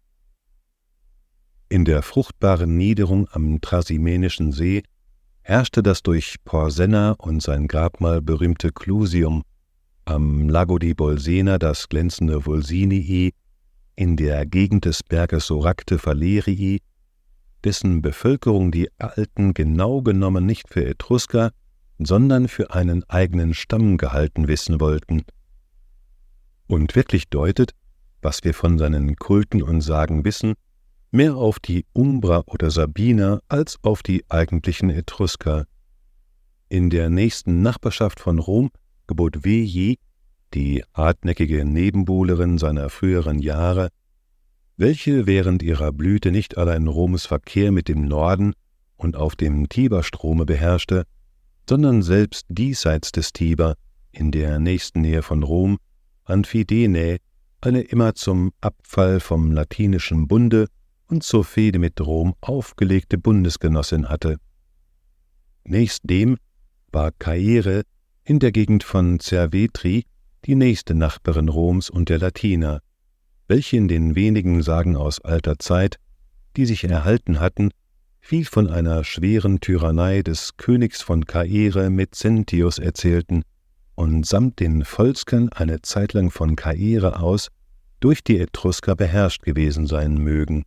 In der fruchtbaren Niederung am Trasimenischen See herrschte das durch Porsenna und sein Grabmal berühmte Clusium, am Lago di Bolsena das glänzende Volsinii, in der Gegend des Berges Soracte Falerii, dessen Bevölkerung die Alten genau genommen nicht für Etrusker, sondern für einen eigenen Stamm gehalten wissen wollten. Und wirklich deutet, was wir von seinen Kulten und Sagen wissen, mehr auf die Umbrer oder Sabiner als auf die eigentlichen Etrusker. In der nächsten Nachbarschaft von Rom gebot Veii, die hartnäckige Nebenbuhlerin seiner früheren Jahre, welche während ihrer Blüte nicht allein Roms Verkehr mit dem Norden und auf dem Tiberstrome beherrschte, sondern selbst diesseits des Tiber, in der nächsten Nähe von Rom, Amphidenae, eine immer zum Abfall vom latinischen Bunde und zur Fehde mit Rom aufgelegte Bundesgenossin hatte. Nächstdem war Caere in der Gegend von Cervetri die nächste Nachbarin Roms und der Latiner, welche in den wenigen Sagen aus alter Zeit, die sich erhalten hatten, viel von einer schweren Tyrannei des Königs von Caere Mezentius erzählten und samt den Volskern eine Zeitlang von Caere aus durch die Etrusker beherrscht gewesen sein mögen.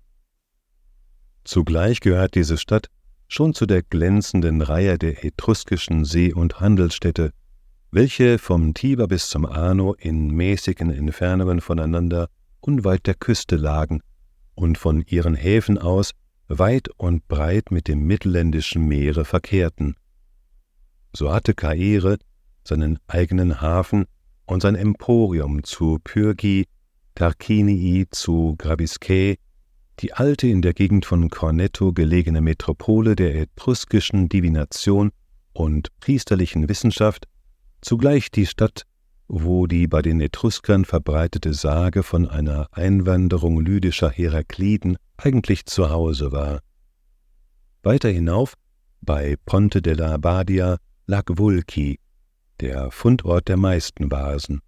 Zugleich gehört diese Stadt schon zu der glänzenden Reihe der etruskischen See- und Handelsstädte, welche vom Tiber bis zum Arno in mäßigen Entfernungen voneinander unweit der Küste lagen und von ihren Häfen aus weit und breit mit dem mittelländischen Meere verkehrten. So hatte Caere seinen eigenen Hafen und sein Emporium zu Pyrgi, Tarquinii zu Grabiscae, die alte in der Gegend von Corneto gelegene Metropole der etruskischen Divination und priesterlichen Wissenschaft, zugleich die Stadt, wo die bei den Etruskern verbreitete Sage von einer Einwanderung lydischer Herakliden eigentlich zu Hause war. Weiter hinauf, bei Ponte della Badia, lag Vulci, der Fundort der meisten Vasen.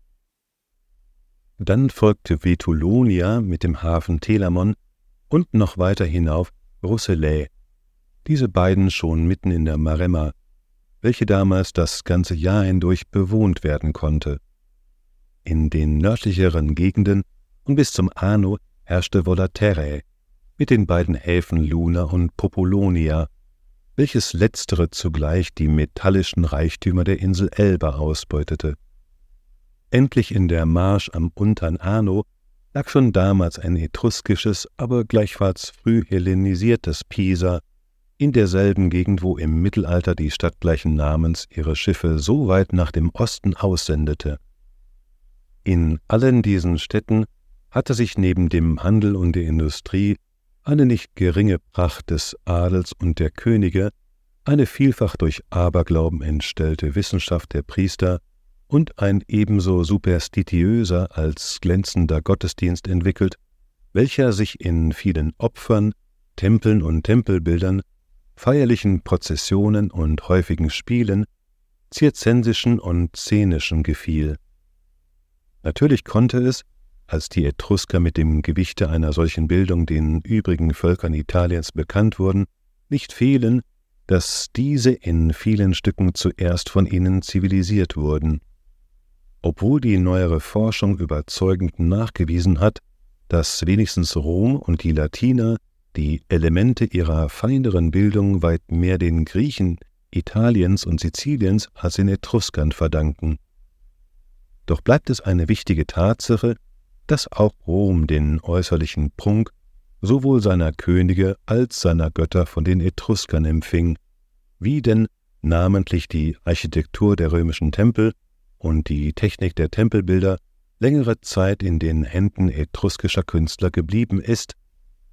Dann folgte Vetulonia mit dem Hafen Telamon und noch weiter hinauf Rousselet, diese beiden schon mitten in der Maremma, welche damals das ganze Jahr hindurch bewohnt werden konnte. In den nördlicheren Gegenden und bis zum Arno herrschte Volaterrae mit den beiden Häfen Luna und Populonia, welches letztere zugleich die metallischen Reichtümer der Insel Elba ausbeutete. Endlich in der Marsch am untern Arno lag schon damals ein etruskisches, aber gleichfalls früh hellenisiertes Pisa, in derselben Gegend, wo im Mittelalter die Stadt gleichen Namens ihre Schiffe so weit nach dem Osten aussendete. In allen diesen Städten hatte sich neben dem Handel und der Industrie eine nicht geringe Pracht des Adels und der Könige, eine vielfach durch Aberglauben entstellte Wissenschaft der Priester und ein ebenso superstitiöser als glänzender Gottesdienst entwickelt, welcher sich in vielen Opfern, Tempeln und Tempelbildern, feierlichen Prozessionen und häufigen Spielen, zirzensischen und szenischen gefiel. Natürlich konnte es, als die Etrusker mit dem Gewichte einer solchen Bildung den übrigen Völkern Italiens bekannt wurden, nicht fehlen, dass diese in vielen Stücken zuerst von ihnen zivilisiert wurden. Obwohl die neuere Forschung überzeugend nachgewiesen hat, dass wenigstens Rom und die Latiner die Elemente ihrer feineren Bildung weit mehr den Griechen Italiens und Siziliens als den Etruskern verdanken. Doch bleibt es eine wichtige Tatsache, dass auch Rom den äußerlichen Prunk sowohl seiner Könige als seiner Götter von den Etruskern empfing, wie denn namentlich die Architektur der römischen Tempel und die Technik der Tempelbilder längere Zeit in den Händen etruskischer Künstler geblieben ist,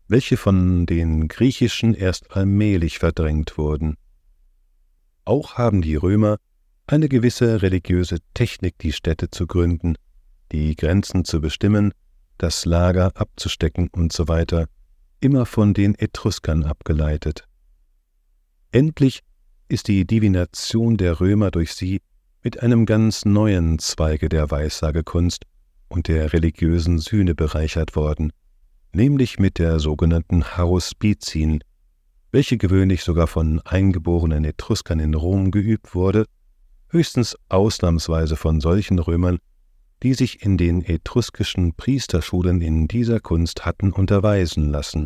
welche von den Griechischen erst allmählich verdrängt wurden. Auch haben die Römer eine gewisse religiöse Technik, die Städte zu gründen, die Grenzen zu bestimmen, das Lager abzustecken und so weiter, immer von den Etruskern abgeleitet. Endlich ist die Divination der Römer durch sie mit einem ganz neuen Zweige der Weissagekunst und der religiösen Sühne bereichert worden, nämlich mit der sogenannten Haruspizin, welche gewöhnlich sogar von eingeborenen Etruskern in Rom geübt wurde, höchstens ausnahmsweise von solchen Römern, die sich in den etruskischen Priesterschulen in dieser Kunst hatten unterweisen lassen.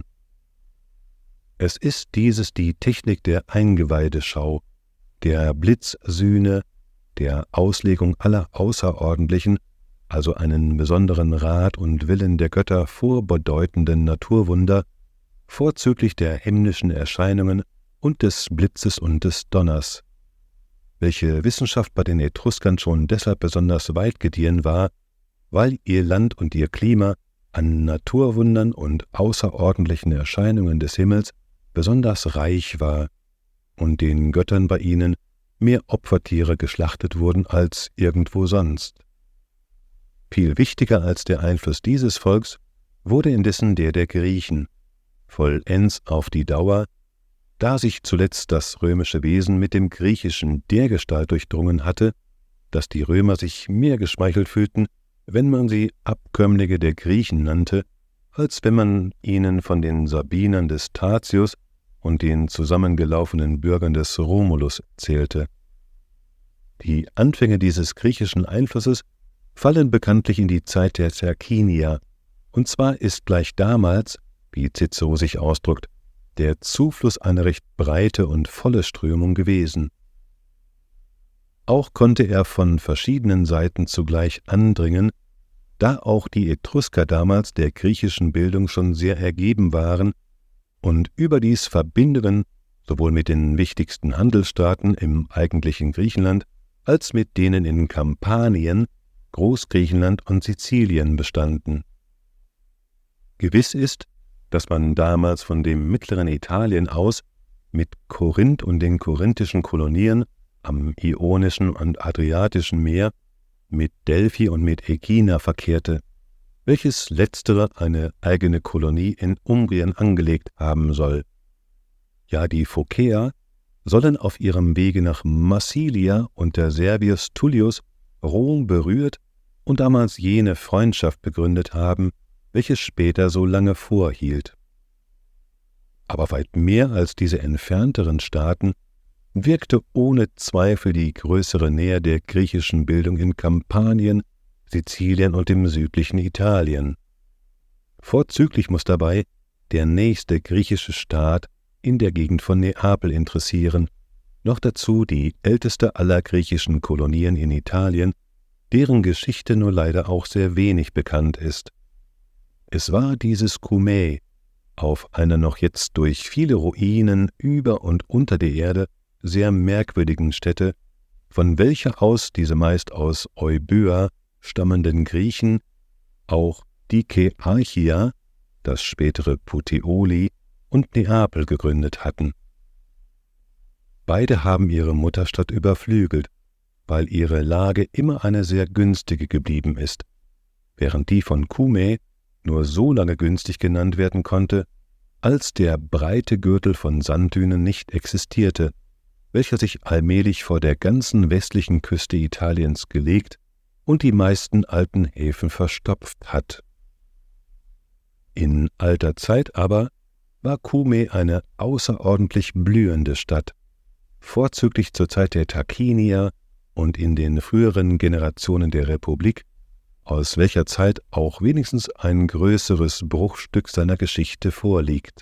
Es ist dieses die Technik der Eingeweideschau, der Blitzsühne, der Auslegung aller außerordentlichen, also einen besonderen Rat und Willen der Götter vorbedeutenden Naturwunder, vorzüglich der himmlischen Erscheinungen und des Blitzes und des Donners, welche Wissenschaft bei den Etruskern schon deshalb besonders weit gediehen war, weil ihr Land und ihr Klima an Naturwundern und außerordentlichen Erscheinungen des Himmels besonders reich war und den Göttern bei ihnen mehr Opfertiere geschlachtet wurden als irgendwo sonst. Viel wichtiger als der Einfluss dieses Volks wurde indessen der der Griechen, vollends auf die Dauer, da sich zuletzt das römische Wesen mit dem Griechischen dergestalt durchdrungen hatte, dass die Römer sich mehr geschmeichelt fühlten, wenn man sie Abkömmlinge der Griechen nannte, als wenn man ihnen von den Sabinern des Tatius und den zusammengelaufenen Bürgern des Romulus erzählte. Die Anfänge dieses griechischen Einflusses fallen bekanntlich in die Zeit der Tarquinier, und zwar ist gleich damals, wie Cicero sich ausdrückt, der Zufluss eine recht breite und volle Strömung gewesen. Auch konnte er von verschiedenen Seiten zugleich andringen, da auch die Etrusker damals der griechischen Bildung schon sehr ergeben waren und überdies Verbindungen sowohl mit den wichtigsten Handelsstaaten im eigentlichen Griechenland als mit denen in Kampanien, Großgriechenland und Sizilien bestanden. Gewiss ist, dass man damals von dem mittleren Italien aus mit Korinth und den korinthischen Kolonien am Ionischen und Adriatischen Meer, mit Delphi und mit Ägina verkehrte, welches letztere eine eigene Kolonie in Umbrien angelegt haben soll. Ja, die Phokäer sollen auf ihrem Wege nach Massilia unter Servius Tullius Rom berührt und damals jene Freundschaft begründet haben, welche später so lange vorhielt. Aber weit mehr als diese entfernteren Staaten wirkte ohne Zweifel die größere Nähe der griechischen Bildung in Kampanien, Sizilien und dem südlichen Italien. Vorzüglich muss dabei der nächste griechische Staat in der Gegend von Neapel interessieren, noch dazu die älteste aller griechischen Kolonien in Italien, deren Geschichte nur leider auch sehr wenig bekannt ist. Es war dieses Cumae, auf einer noch jetzt durch viele Ruinen über und unter der Erde sehr merkwürdigen Stätte, von welcher aus diese meist aus Euböa stammenden Griechen auch Dike-Archia, das spätere Puteoli, und Neapel gegründet hatten. Beide haben ihre Mutterstadt überflügelt, weil ihre Lage immer eine sehr günstige geblieben ist, während die von Cumae nur so lange günstig genannt werden konnte, als der breite Gürtel von Sanddünen nicht existierte, welcher sich allmählich vor der ganzen westlichen Küste Italiens gelegt und die meisten alten Häfen verstopft hat. In alter Zeit aber war Cumae eine außerordentlich blühende Stadt, vorzüglich zur Zeit der Tarquinier und in den früheren Generationen der Republik, aus welcher Zeit auch wenigstens ein größeres Bruchstück seiner Geschichte vorliegt.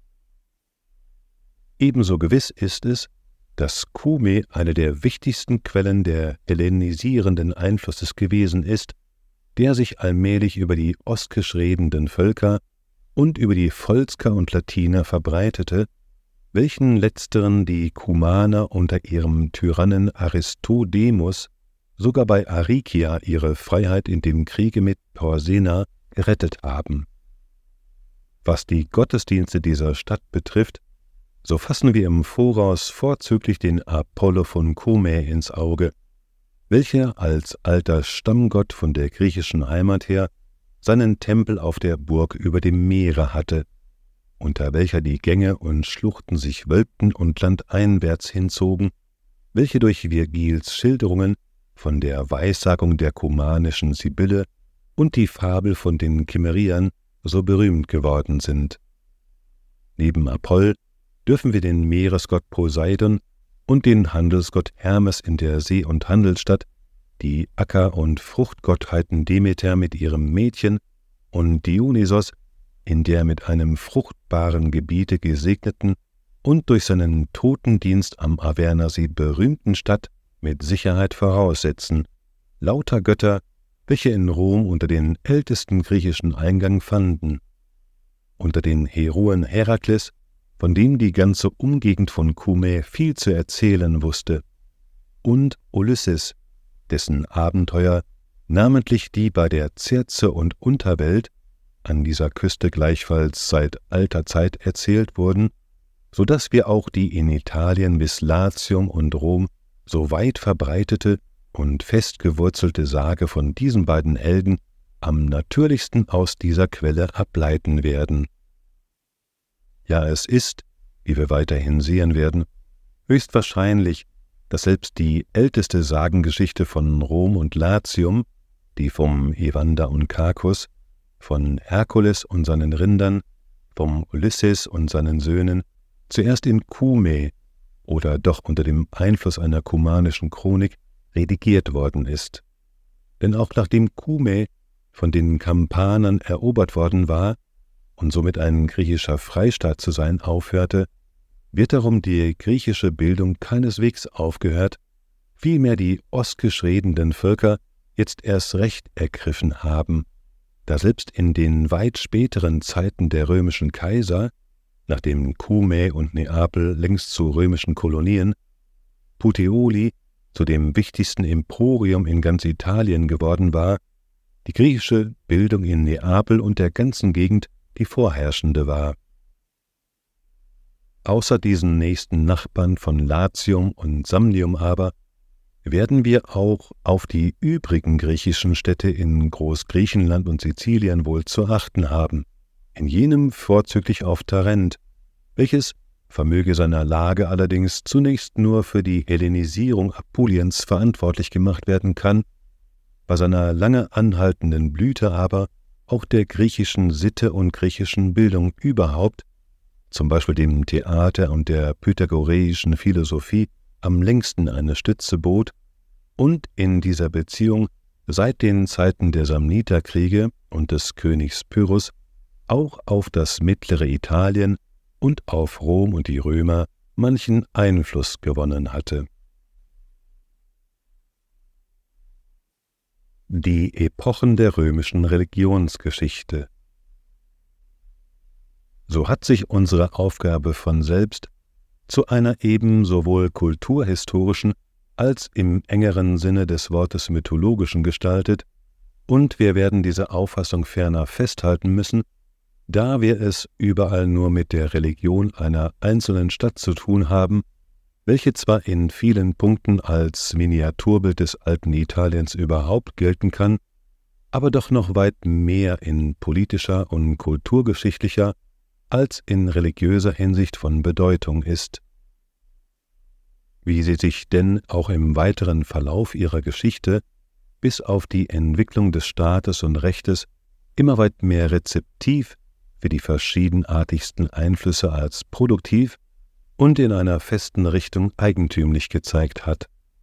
Ebenso gewiss ist es, dass Cumae eine der wichtigsten Quellen der hellenisierenden Einflusses gewesen ist, der sich allmählich über die oskisch redenden Völker und über die Volsker und Latiner verbreitete, welchen letzteren die Cumaner unter ihrem Tyrannen Aristodemus sogar bei Aricia ihre Freiheit in dem Kriege mit Porsena gerettet haben. Was die Gottesdienste dieser Stadt betrifft, so fassen wir im Voraus vorzüglich den Apollo von Cumae ins Auge, welcher als alter Stammgott von der griechischen Heimat her seinen Tempel auf der Burg über dem Meere hatte, unter welcher die Gänge und Schluchten sich wölbten und landeinwärts hinzogen, welche durch Virgils Schilderungen von der Weissagung der kumanischen Sibylle und die Fabel von den Kimmeriern so berühmt geworden sind. Neben Apoll dürfen wir den Meeresgott Poseidon und den Handelsgott Hermes in der See- und Handelsstadt, die Acker- und Fruchtgottheiten Demeter mit ihrem Mädchen und Dionysos in der mit einem fruchtbaren Gebiete gesegneten und durch seinen Totendienst am Avernersee berühmten Stadt mit Sicherheit voraussetzen, lauter Götter, welche in Rom unter den ältesten griechischen Eingang fanden. Unter den Heroen Herakles, von dem die ganze Umgegend von Cumae viel zu erzählen wusste, und Ulysses, dessen Abenteuer, namentlich die bei der Circe und Unterwelt, an dieser Küste gleichfalls seit alter Zeit erzählt wurden, so dass wir auch die in Italien bis Latium und Rom so weit verbreitete und festgewurzelte Sage von diesen beiden Helden am natürlichsten aus dieser Quelle ableiten werden. Ja, es ist, wie wir weiterhin sehen werden, höchstwahrscheinlich, dass selbst die älteste Sagengeschichte von Rom und Latium, die vom Evander und Cacus, von Herkules und seinen Rindern, vom Ulysses und seinen Söhnen, zuerst in Cumae oder doch unter dem Einfluss einer kumanischen Chronik redigiert worden ist. Denn auch nachdem Cumae von den Kampanern erobert worden war und somit ein griechischer Freistaat zu sein aufhörte, wird darum die griechische Bildung keineswegs aufgehört, vielmehr die oskisch redenden Völker jetzt erst recht ergriffen haben, da selbst in den weit späteren Zeiten der römischen Kaiser, nachdem Cumae und Neapel längst zu römischen Kolonien, Puteoli zu dem wichtigsten Emporium in ganz Italien geworden war, die griechische Bildung in Neapel und der ganzen Gegend die vorherrschende war. Außer diesen nächsten Nachbarn von Latium und Samnium aber werden wir auch auf die übrigen griechischen Städte in Großgriechenland und Sizilien wohl zu achten haben, in jenem vorzüglich auf Tarent, welches, vermöge seiner Lage allerdings zunächst nur für die Hellenisierung Apuliens verantwortlich gemacht werden kann, bei seiner lange anhaltenden Blüte aber auch der griechischen Sitte und griechischen Bildung überhaupt, zum Beispiel dem Theater und der pythagoreischen Philosophie, am längsten eine Stütze bot und in dieser Beziehung seit den Zeiten der Samniterkriege und des Königs Pyrrhus auch auf das mittlere Italien und auf Rom und die Römer manchen Einfluss gewonnen hatte. Die Epochen der römischen Religionsgeschichte. So hat sich unsere Aufgabe von selbst zu einer eben sowohl kulturhistorischen als im engeren Sinne des Wortes mythologischen gestaltet, und wir werden diese Auffassung ferner festhalten müssen, da wir es überall nur mit der Religion einer einzelnen Stadt zu tun haben, welche zwar in vielen Punkten als Miniaturbild des alten Italiens überhaupt gelten kann, aber doch noch weit mehr in politischer und kulturgeschichtlicher als in religiöser Hinsicht von Bedeutung ist. Wie sie sich denn auch im weiteren Verlauf ihrer Geschichte bis auf die Entwicklung des Staates und Rechtes immer weit mehr rezeptiv für die verschiedenartigsten Einflüsse als produktiv und in einer festen Richtung eigentümlich gezeigt hat.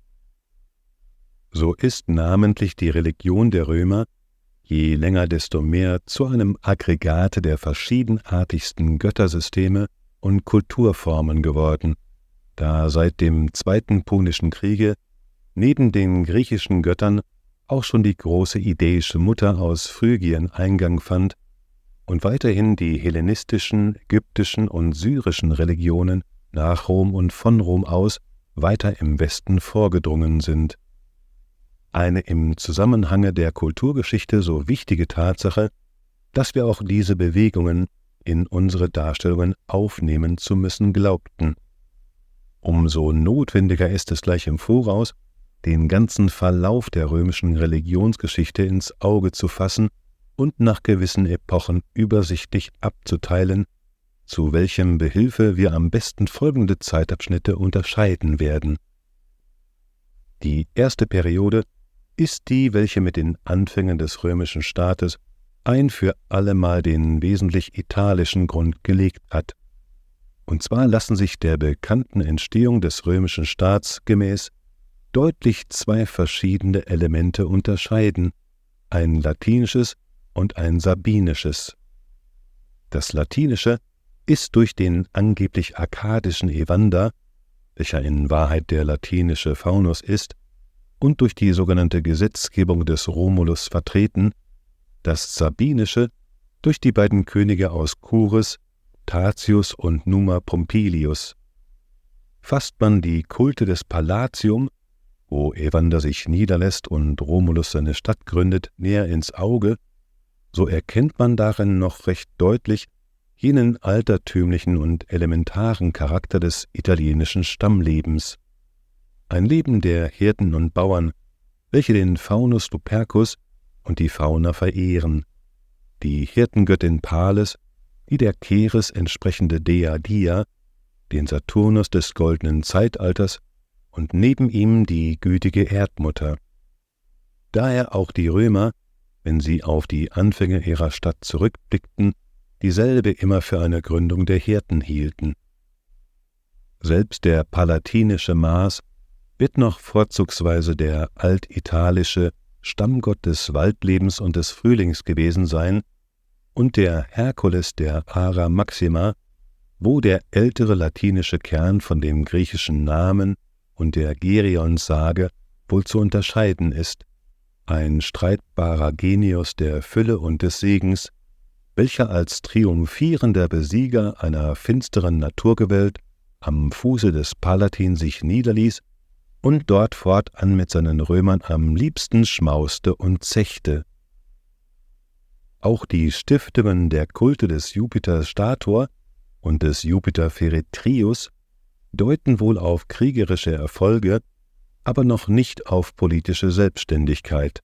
So ist namentlich die Religion der Römer je länger desto mehr zu einem Aggregate der verschiedenartigsten Göttersysteme und Kulturformen geworden, da seit dem Zweiten Punischen Kriege neben den griechischen Göttern auch schon die große idäische Mutter aus Phrygien Eingang fand und weiterhin die hellenistischen, ägyptischen und syrischen Religionen nach Rom und von Rom aus weiter im Westen vorgedrungen sind. Eine im Zusammenhange der Kulturgeschichte so wichtige Tatsache, dass wir auch diese Bewegungen in unsere Darstellungen aufnehmen zu müssen glaubten. Umso notwendiger ist es gleich im Voraus, den ganzen Verlauf der römischen Religionsgeschichte ins Auge zu fassen und nach gewissen Epochen übersichtlich abzuteilen, zu welchem Behilfe wir am besten folgende Zeitabschnitte unterscheiden werden. Die erste Periode ist die, welche mit den Anfängen des römischen Staates ein für allemal den wesentlich italischen Grund gelegt hat. Und zwar lassen sich der bekannten Entstehung des römischen Staats gemäß deutlich zwei verschiedene Elemente unterscheiden, ein latinisches und ein sabinisches. Das latinische ist durch den angeblich arkadischen Evander, welcher in Wahrheit der latinische Faunus ist, und durch die sogenannte Gesetzgebung des Romulus vertreten, das sabinische durch die beiden Könige aus Cures, Tatius und Numa Pompilius. Fasst man die Kulte des Palatium, wo Evander sich niederlässt und Romulus seine Stadt gründet, näher ins Auge, so erkennt man darin noch recht deutlich jenen altertümlichen und elementaren Charakter des italienischen Stammlebens. Ein Leben der Hirten und Bauern, welche den Faunus Lupercus und die Fauna verehren, die Hirtengöttin Pales, die der Ceres entsprechende Dea Dia, den Saturnus des goldenen Zeitalters und neben ihm die gütige Erdmutter. Daher auch die Römer, wenn sie auf die Anfänge ihrer Stadt zurückblickten, dieselbe immer für eine Gründung der Hirten hielten. Selbst der palatinische Mars wird noch vorzugsweise der altitalische Stammgott des Waldlebens und des Frühlings gewesen sein und der Herkules der Ara Maxima, wo der ältere latinische Kern von dem griechischen Namen und der Geryon-Sage wohl zu unterscheiden ist, ein streitbarer Genius der Fülle und des Segens, welcher als triumphierender Besieger einer finsteren Naturgewalt am Fuße des Palatin sich niederließ und dort fortan mit seinen Römern am liebsten schmauste und zechte. Auch die Stiftungen der Kulte des Jupiter Stator und des Jupiter Feretrius deuten wohl auf kriegerische Erfolge, aber noch nicht auf politische Selbstständigkeit.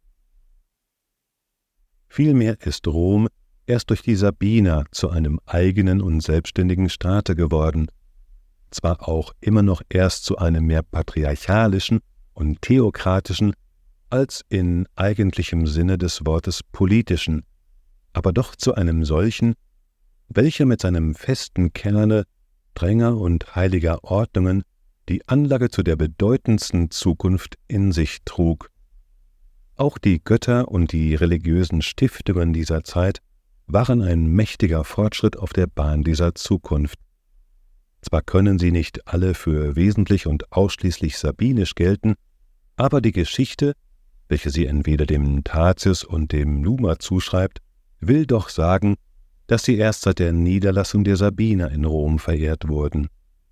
Vielmehr ist Rom erst durch die Sabiner zu einem eigenen und selbstständigen Staate geworden, zwar auch immer noch erst zu einem mehr patriarchalischen und theokratischen als in eigentlichem Sinne des Wortes politischen, aber doch zu einem solchen, welcher mit seinem festen Kerne strenger und heiliger Ordnungen die Anlage zu der bedeutendsten Zukunft in sich trug. Auch die Götter und die religiösen Stiftungen dieser Zeit waren ein mächtiger Fortschritt auf der Bahn dieser Zukunft. Zwar können sie nicht alle für wesentlich und ausschließlich sabinisch gelten, aber die Geschichte, welche sie entweder dem Tatius und dem Numa zuschreibt, will doch sagen, dass sie erst seit der Niederlassung der Sabiner in Rom verehrt wurden.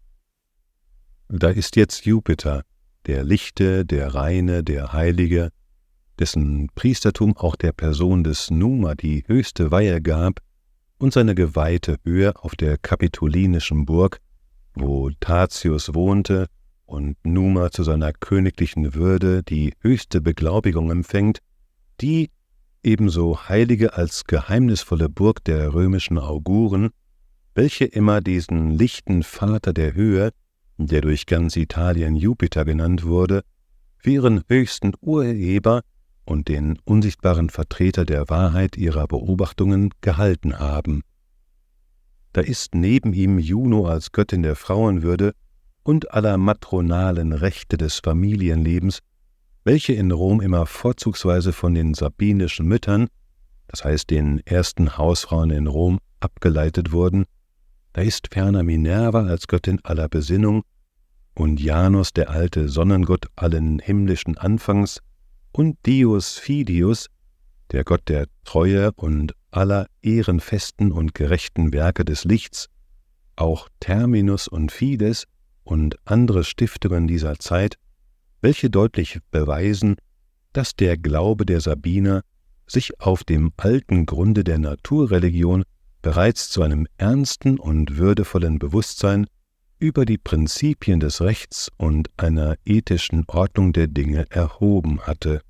Da ist jetzt Jupiter, der Lichte, der Reine, der Heilige, dessen Priestertum auch der Person des Numa die höchste Weihe gab und seine geweihte Höhe auf der kapitolinischen Burg, wo Tatius wohnte und Numa zu seiner königlichen Würde die höchste Beglaubigung empfängt, die ebenso heilige als geheimnisvolle Burg der römischen Auguren, welche immer diesen lichten Vater der Höhe, der durch ganz Italien Jupiter genannt wurde, für ihren höchsten Urheber und den unsichtbaren Vertreter der Wahrheit ihrer Beobachtungen gehalten haben. Da ist neben ihm Juno als Göttin der Frauenwürde und aller matronalen Rechte des Familienlebens, welche in Rom immer vorzugsweise von den sabinischen Müttern, das heißt den ersten Hausfrauen in Rom, abgeleitet wurden. Da ist ferner Minerva als Göttin aller Besinnung und Janus, der alte Sonnengott allen himmlischen Anfangs, und Dios Fidius, der Gott der Treue und aller ehrenfesten und gerechten Werke des Lichts, auch Terminus und Fides und andere Stiftungen dieser Zeit, welche deutlich beweisen, dass der Glaube der Sabiner sich auf dem alten Grunde der Naturreligion bereits zu einem ernsten und würdevollen Bewusstsein über die Prinzipien des Rechts und einer ethischen Ordnung der Dinge erhoben hatte.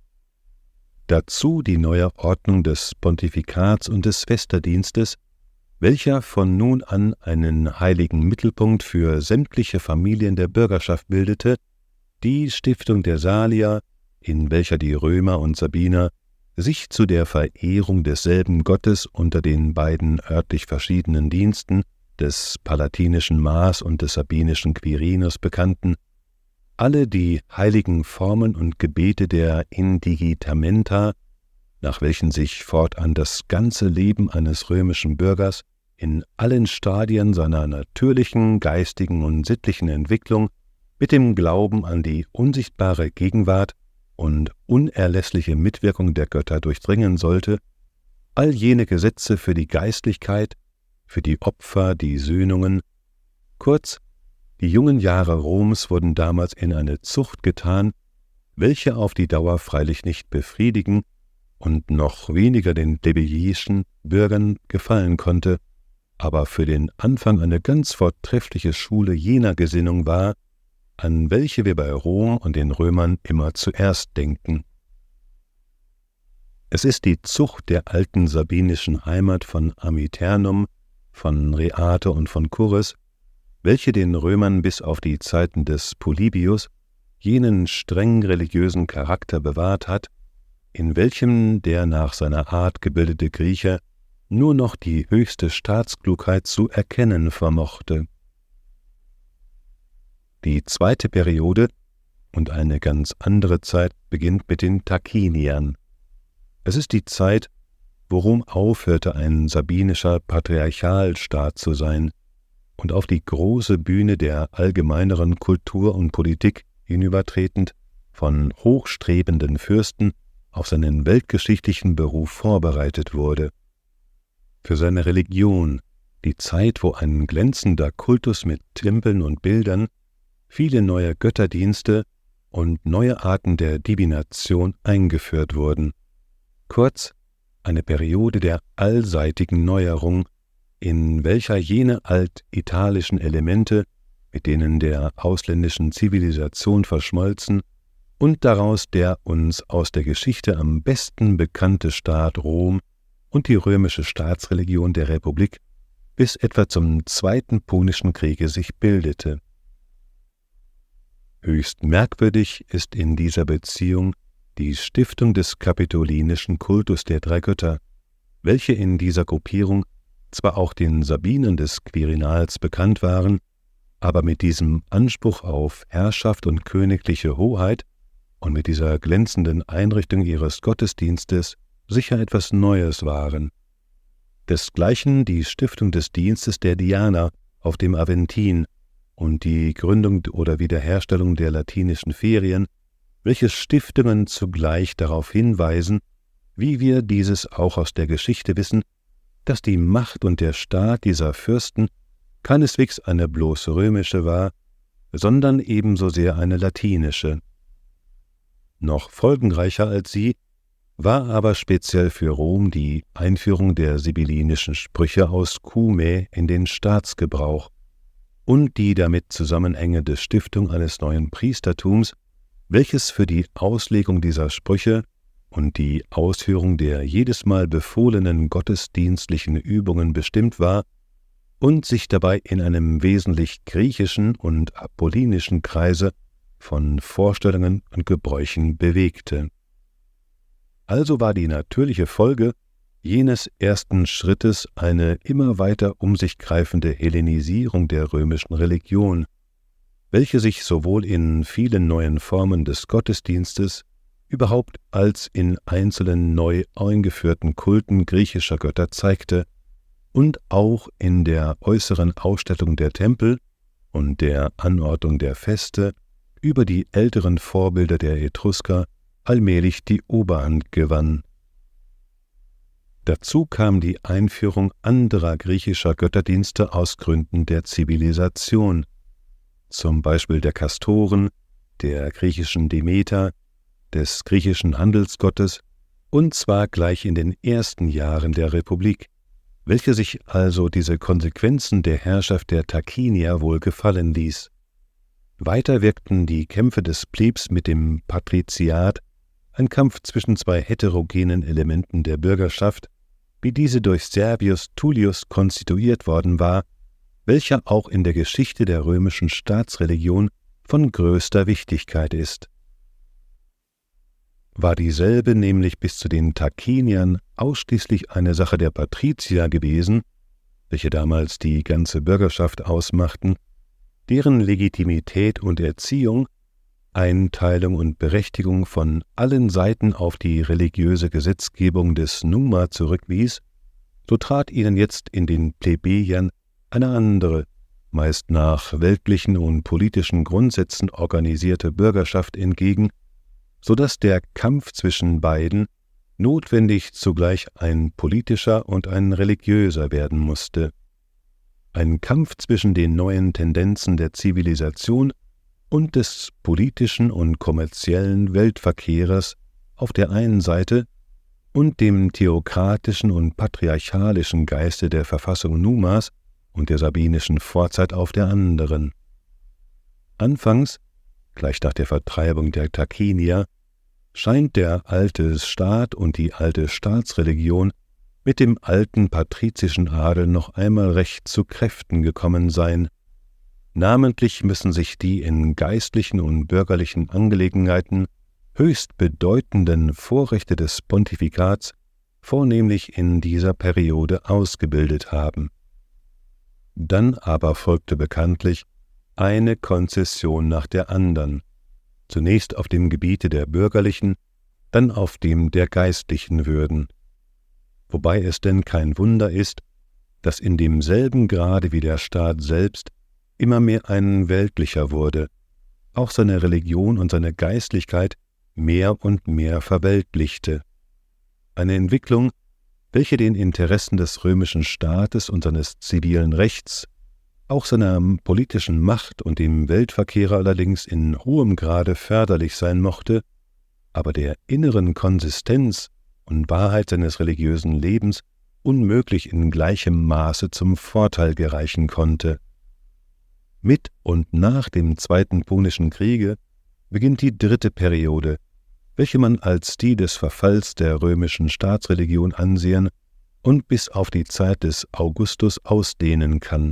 Dazu die neue Ordnung des Pontifikats und des Vesterdienstes, welcher von nun an einen heiligen Mittelpunkt für sämtliche Familien der Bürgerschaft bildete, die Stiftung der Salier, in welcher die Römer und Sabiner sich zu der Verehrung desselben Gottes unter den beiden örtlich verschiedenen Diensten des palatinischen Mars und des sabinischen Quirinus bekannten, alle die heiligen Formen und Gebete der Indigitamenta, nach welchen sich fortan das ganze Leben eines römischen Bürgers in allen Stadien seiner natürlichen, geistigen und sittlichen Entwicklung mit dem Glauben an die unsichtbare Gegenwart und unerlässliche Mitwirkung der Götter durchdringen sollte, all jene Gesetze für die Geistlichkeit, für die Opfer, die Sühnungen, kurz, die jungen Jahre Roms wurden damals in eine Zucht getan, welche auf die Dauer freilich nicht befriedigen und noch weniger den plebejischen Bürgern gefallen konnte, aber für den Anfang eine ganz vortreffliche Schule jener Gesinnung war, an welche wir bei Rom und den Römern immer zuerst denken. Es ist die Zucht der alten sabinischen Heimat von Amiternum, von Reate und von Churres, welche den Römern bis auf die Zeiten des Polybius jenen streng religiösen Charakter bewahrt hat, in welchem der nach seiner Art gebildete Grieche nur noch die höchste Staatsklugheit zu erkennen vermochte. Die zweite Periode und eine ganz andere Zeit beginnt mit den Tarquiniern. Es ist die Zeit, wo Rom aufhörte, ein sabinischer Patriarchalstaat zu sein und auf die große Bühne der allgemeineren Kultur und Politik hinübertretend von hochstrebenden Fürsten auf seinen weltgeschichtlichen Beruf vorbereitet wurde. Für seine Religion, die Zeit, wo ein glänzender Kultus mit Tempeln und Bildern, viele neue Götterdienste und neue Arten der Divination eingeführt wurden. Kurz, eine Periode der allseitigen Neuerung, in welcher jene altitalischen Elemente, mit denen der ausländischen Zivilisation verschmolzen, und daraus der uns aus der Geschichte am besten bekannte Staat Rom und die römische Staatsreligion der Republik bis etwa zum Zweiten Punischen Kriege sich bildete. Höchst merkwürdig ist in dieser Beziehung die Stiftung des kapitolinischen Kultus der drei Götter, welche in dieser Gruppierung zwar auch den Sabinern des Quirinals bekannt waren, aber mit diesem Anspruch auf Herrschaft und königliche Hoheit und mit dieser glänzenden Einrichtung ihres Gottesdienstes sicher etwas Neues waren. Desgleichen die Stiftung des Dienstes der Diana auf dem Aventin und die Gründung oder Wiederherstellung der latinischen Ferien, welche Stiftungen zugleich darauf hinweisen, wie wir dieses auch aus der Geschichte wissen, dass die Macht und der Staat dieser Fürsten keineswegs eine bloß römische war, sondern ebenso sehr eine latinische. Noch folgenreicher als sie war aber speziell für Rom die Einführung der sibyllinischen Sprüche aus Cumae in den Staatsgebrauch und die damit zusammenhängende Stiftung eines neuen Priestertums, welches für die Auslegung dieser Sprüche und die Ausführung der jedes Mal befohlenen gottesdienstlichen Übungen bestimmt war und sich dabei in einem wesentlich griechischen und apollinischen Kreise von Vorstellungen und Gebräuchen bewegte. Also war die natürliche Folge jenes ersten Schrittes eine immer weiter um sich greifende Hellenisierung der römischen Religion, welche sich sowohl in vielen neuen Formen des Gottesdienstes überhaupt als in einzelnen neu eingeführten Kulten griechischer Götter zeigte und auch in der äußeren Ausstattung der Tempel und der Anordnung der Feste über die älteren Vorbilder der Etrusker allmählich die Oberhand gewann. Dazu kam die Einführung anderer griechischer Götterdienste aus Gründen der Zivilisation, zum Beispiel der Kastoren, der griechischen Demeter, des griechischen Handelsgottes, und zwar gleich in den ersten Jahren der Republik, welche sich also diese Konsequenzen der Herrschaft der Tarquinier wohl gefallen ließ. Weiter wirkten die Kämpfe des Plebs mit dem Patriziat, ein Kampf zwischen zwei heterogenen Elementen der Bürgerschaft, wie diese durch Servius Tullius konstituiert worden war, welcher auch in der Geschichte der römischen Staatsreligion von größter Wichtigkeit ist. War dieselbe nämlich bis zu den Tarquiniern ausschließlich eine Sache der Patrizier gewesen, welche damals die ganze Bürgerschaft ausmachten, deren Legitimität und Erziehung, Einteilung und Berechtigung von allen Seiten auf die religiöse Gesetzgebung des Numa zurückwies, so trat ihnen jetzt in den Plebejern eine andere, meist nach weltlichen und politischen Grundsätzen organisierte Bürgerschaft entgegen, so dass der Kampf zwischen beiden notwendig zugleich ein politischer und ein religiöser werden musste. Ein Kampf zwischen den neuen Tendenzen der Zivilisation und des politischen und kommerziellen Weltverkehrs auf der einen Seite und dem theokratischen und patriarchalischen Geiste der Verfassung Numas und der sabinischen Vorzeit auf der anderen. Anfangs, gleich nach der Vertreibung der Tarquinier, scheint der alte Staat und die alte Staatsreligion mit dem alten patrizischen Adel noch einmal recht zu Kräften gekommen sein. Namentlich müssen sich die in geistlichen und bürgerlichen Angelegenheiten höchst bedeutenden Vorrechte des Pontifikats vornehmlich in dieser Periode ausgebildet haben. Dann aber folgte bekanntlich eine Konzession nach der andern, zunächst auf dem Gebiete der bürgerlichen, dann auf dem der geistlichen Würden, wobei es denn kein Wunder ist, dass in demselben Grade wie der Staat selbst immer mehr ein weltlicher wurde, auch seine Religion und seine Geistlichkeit mehr und mehr verweltlichte. Eine Entwicklung, welche den Interessen des römischen Staates und seines zivilen Rechts, auch seiner politischen Macht und dem Weltverkehr allerdings in hohem Grade förderlich sein mochte, aber der inneren Konsistenz und Wahrheit seines religiösen Lebens unmöglich in gleichem Maße zum Vorteil gereichen konnte. Mit und nach dem Zweiten Punischen Kriege beginnt die dritte Periode, welche man als die des Verfalls der römischen Staatsreligion ansehen und bis auf die Zeit des Augustus ausdehnen kann.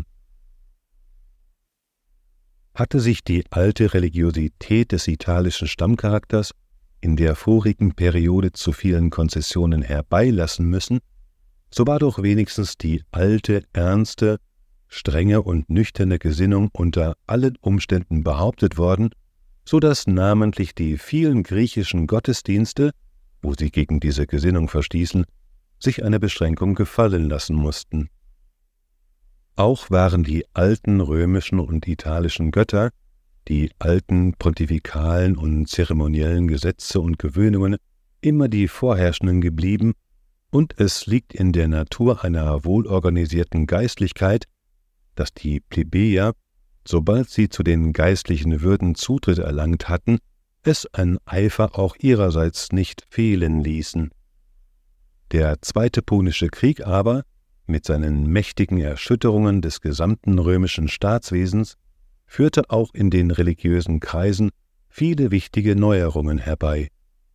Hatte sich die alte Religiosität des italischen Stammcharakters in der vorigen Periode zu vielen Konzessionen herbeilassen müssen, so war doch wenigstens die alte, ernste, strenge und nüchterne Gesinnung unter allen Umständen behauptet worden, so dass namentlich die vielen griechischen Gottesdienste, wo sie gegen diese Gesinnung verstießen, sich eine Beschränkung gefallen lassen mussten. Auch waren die alten römischen und italischen Götter, die alten pontifikalen und zeremoniellen Gesetze und Gewöhnungen immer die vorherrschenden geblieben, und es liegt in der Natur einer wohlorganisierten Geistlichkeit, dass die Plebejer, sobald sie zu den geistlichen Würden Zutritt erlangt hatten, es an Eifer auch ihrerseits nicht fehlen ließen. Der Zweite Punische Krieg aber, mit seinen mächtigen Erschütterungen des gesamten römischen Staatswesens, führte auch in den religiösen Kreisen viele wichtige Neuerungen herbei.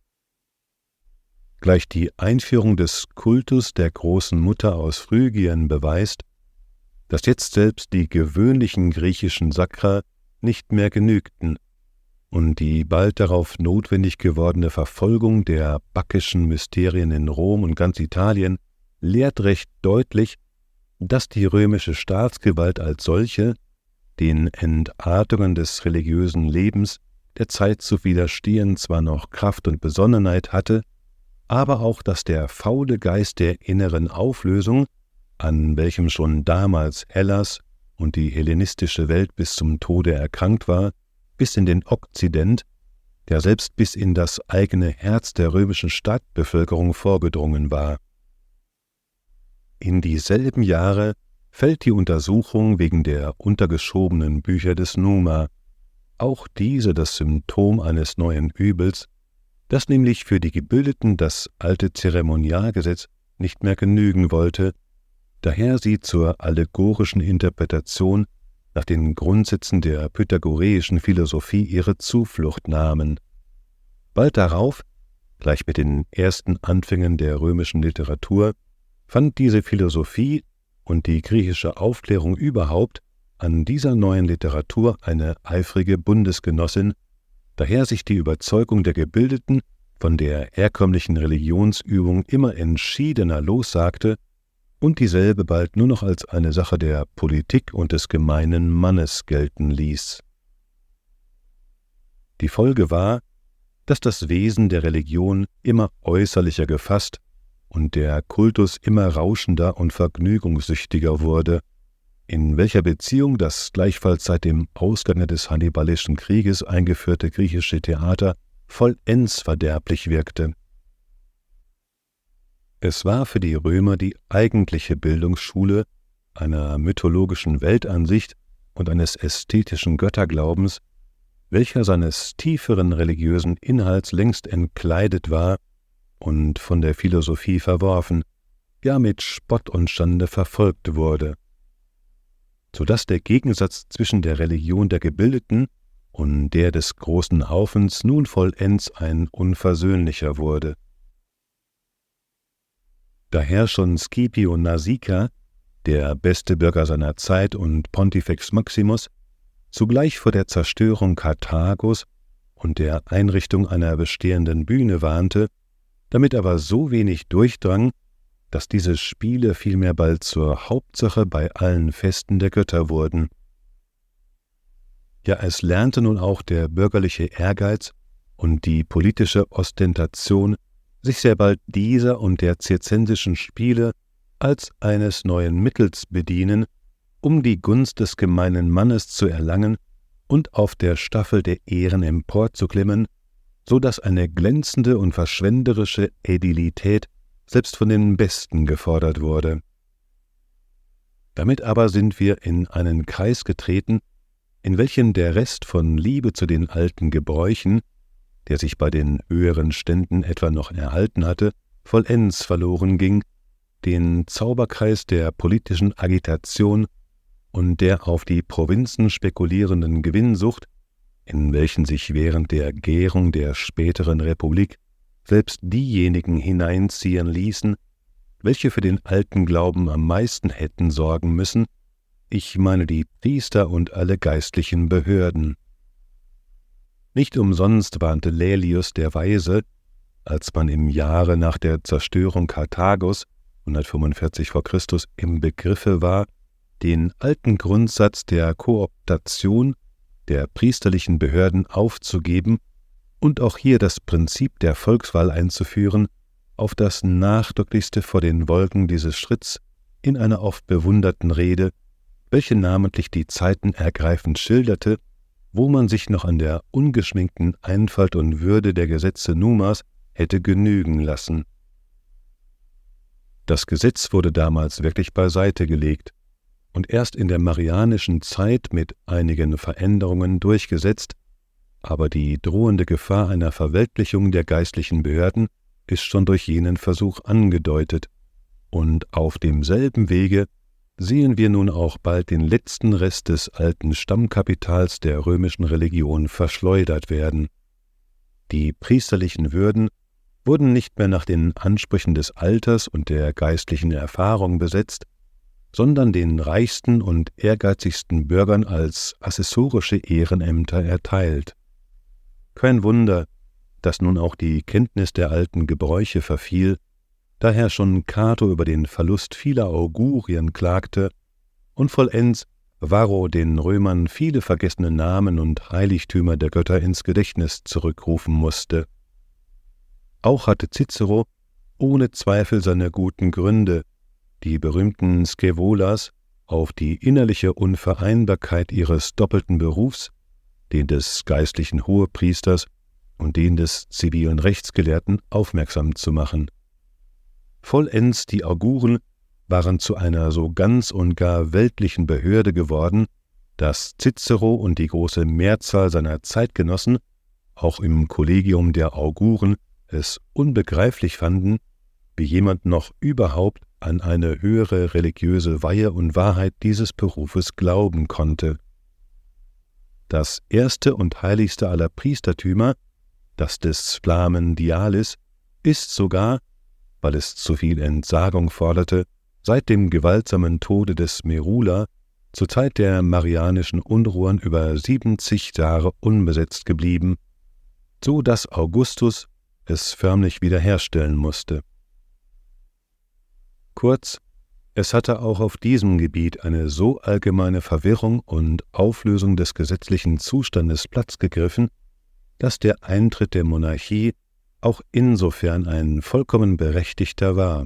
Gleich die Einführung des Kultus der großen Mutter aus Phrygien beweist, dass jetzt selbst die gewöhnlichen griechischen Sakra nicht mehr genügten, und die bald darauf notwendig gewordene Verfolgung der bakkischen Mysterien in Rom und ganz Italien lehrt recht deutlich, dass die römische Staatsgewalt als solche den Entartungen des religiösen Lebens der Zeit zu widerstehen zwar noch Kraft und Besonnenheit hatte, aber auch, dass der faule Geist der inneren Auflösung, an welchem schon damals Hellas und die hellenistische Welt bis zum Tode erkrankt war, bis in den Okzident, ja selbst bis in das eigene Herz der römischen Stadtbevölkerung vorgedrungen war. In dieselben Jahre fällt die Untersuchung wegen der untergeschobenen Bücher des Numa, auch diese das Symptom eines neuen Übels, dass nämlich für die Gebildeten das alte Zeremonialgesetz nicht mehr genügen wollte, daher sie zur allegorischen Interpretation nach den Grundsätzen der pythagoreischen Philosophie ihre Zuflucht nahmen. Bald darauf, gleich mit den ersten Anfängen der römischen Literatur, fand diese Philosophie und die griechische Aufklärung überhaupt an dieser neuen Literatur eine eifrige Bundesgenossin, daher sich die Überzeugung der Gebildeten von der herkömmlichen Religionsübung immer entschiedener lossagte und dieselbe bald nur noch als eine Sache der Politik und des gemeinen Mannes gelten ließ. Die Folge war, dass das Wesen der Religion immer äußerlicher gefasst und der Kultus immer rauschender und vergnügungssüchtiger wurde, in welcher Beziehung das gleichfalls seit dem Ausgange des Hannibalischen Krieges eingeführte griechische Theater vollends verderblich wirkte. Es war für die Römer die eigentliche Bildungsschule einer mythologischen Weltansicht und eines ästhetischen Götterglaubens, welcher seines tieferen religiösen Inhalts längst entkleidet war und von der Philosophie verworfen, ja mit Spott und Schande verfolgt wurde, so dass der Gegensatz zwischen der Religion der Gebildeten und der des großen Haufens nun vollends ein unversöhnlicher wurde. Daher schon Scipio Nasica, der beste Bürger seiner Zeit und Pontifex Maximus, zugleich vor der Zerstörung Karthagos und der Einrichtung einer bestehenden Bühne warnte, damit aber so wenig durchdrang, dass diese Spiele vielmehr bald zur Hauptsache bei allen Festen der Götter wurden. Ja, es lernte nun auch der bürgerliche Ehrgeiz und die politische Ostentation sich sehr bald dieser und der zirzensischen Spiele als eines neuen Mittels bedienen, um die Gunst des gemeinen Mannes zu erlangen und auf der Staffel der Ehren emporzuklimmen, so dass eine glänzende und verschwenderische Ädilität selbst von den Besten gefordert wurde. Damit aber sind wir in einen Kreis getreten, in welchem der Rest von Liebe zu den alten Gebräuchen, der sich bei den höheren Ständen etwa noch erhalten hatte, vollends verloren ging, den Zauberkreis der politischen Agitation und der auf die Provinzen spekulierenden Gewinnsucht, in welchen sich während der Gärung der späteren Republik selbst diejenigen hineinziehen ließen, welche für den alten Glauben am meisten hätten sorgen müssen, ich meine die Priester und alle geistlichen Behörden. Nicht umsonst warnte Laelius der Weise, als man im Jahre nach der Zerstörung Karthagos hundertfünfundvierzig vor Christus im Begriffe war, den alten Grundsatz der Kooptation der priesterlichen Behörden aufzugeben und auch hier das Prinzip der Volkswahl einzuführen, auf das nachdrücklichste vor den Wolken dieses Schritts in einer oft bewunderten Rede, welche namentlich die Zeiten ergreifend schilderte, wo man sich noch an der ungeschminkten Einfalt und Würde der Gesetze Numas hätte genügen lassen. Das Gesetz wurde damals wirklich beiseite gelegt und erst in der marianischen Zeit mit einigen Veränderungen durchgesetzt, aber die drohende Gefahr einer Verweltlichung der geistlichen Behörden ist schon durch jenen Versuch angedeutet, und auf demselben Wege sehen wir nun auch bald den letzten Rest des alten Stammkapitals der römischen Religion verschleudert werden. Die priesterlichen Würden wurden nicht mehr nach den Ansprüchen des Alters und der geistlichen Erfahrung besetzt, sondern den reichsten und ehrgeizigsten Bürgern als assessorische Ehrenämter erteilt. Kein Wunder, dass nun auch die Kenntnis der alten Gebräuche verfiel, daher schon Cato über den Verlust vieler Augurien klagte und vollends Varro den Römern viele vergessene Namen und Heiligtümer der Götter ins Gedächtnis zurückrufen musste. Auch hatte Cicero ohne Zweifel seine guten Gründe, die berühmten Scaevolas, auf die innerliche Unvereinbarkeit ihres doppelten Berufs, den des geistlichen Hohepriesters und den des zivilen Rechtsgelehrten, aufmerksam zu machen. Vollends die Auguren waren zu einer so ganz und gar weltlichen Behörde geworden, dass Cicero und die große Mehrzahl seiner Zeitgenossen auch im Kollegium der Auguren es unbegreiflich fanden, wie jemand noch überhaupt an eine höhere religiöse Weihe und Wahrheit dieses Berufes glauben konnte. Das erste und heiligste aller Priestertümer, das des Flamen Dialis, ist sogar, weil es zu viel Entsagung forderte, seit dem gewaltsamen Tode des Merula zur Zeit der marianischen Unruhen über siebzig Jahre unbesetzt geblieben, so dass Augustus es förmlich wiederherstellen musste. Kurz, es hatte auch auf diesem Gebiet eine so allgemeine Verwirrung und Auflösung des gesetzlichen Zustandes Platz gegriffen, dass der Eintritt der Monarchie auch insofern ein vollkommen berechtigter war.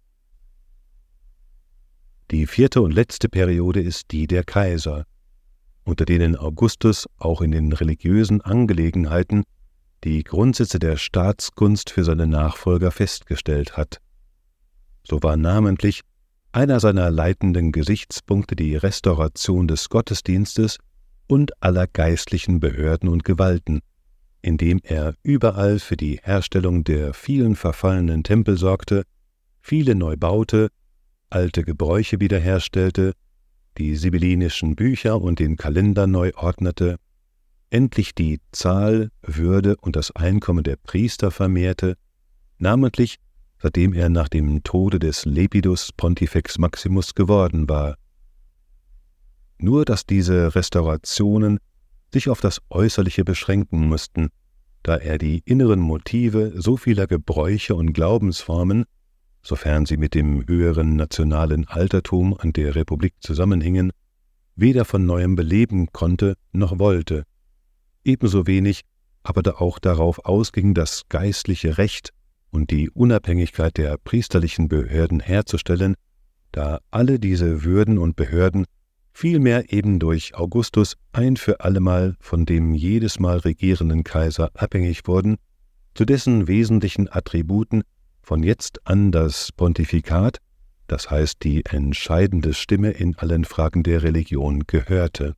Die vierte und letzte Periode ist die der Kaiser, unter denen Augustus auch in den religiösen Angelegenheiten die Grundsätze der Staatskunst für seine Nachfolger festgestellt hat. So war namentlich einer seiner leitenden Gesichtspunkte die Restauration des Gottesdienstes und aller geistlichen Behörden und Gewalten, indem er überall für die Herstellung der vielen verfallenen Tempel sorgte, viele neu baute, alte Gebräuche wiederherstellte, die sibyllinischen Bücher und den Kalender neu ordnete, endlich die Zahl, Würde und das Einkommen der Priester vermehrte, namentlich seitdem er nach dem Tode des Lepidus Pontifex Maximus geworden war. Nur dass diese Restaurationen sich auf das Äußerliche beschränken mussten, da er die inneren Motive so vieler Gebräuche und Glaubensformen, sofern sie mit dem höheren nationalen Altertum an der Republik zusammenhingen, weder von neuem beleben konnte noch wollte, ebenso wenig aber da auch darauf ausging, das geistliche Recht und die Unabhängigkeit der priesterlichen Behörden herzustellen, da alle diese Würden und Behörden vielmehr eben durch Augustus ein für allemal von dem jedes Mal regierenden Kaiser abhängig wurden, zu dessen wesentlichen Attributen von jetzt an das Pontifikat, das heißt die entscheidende Stimme in allen Fragen der Religion, gehörte.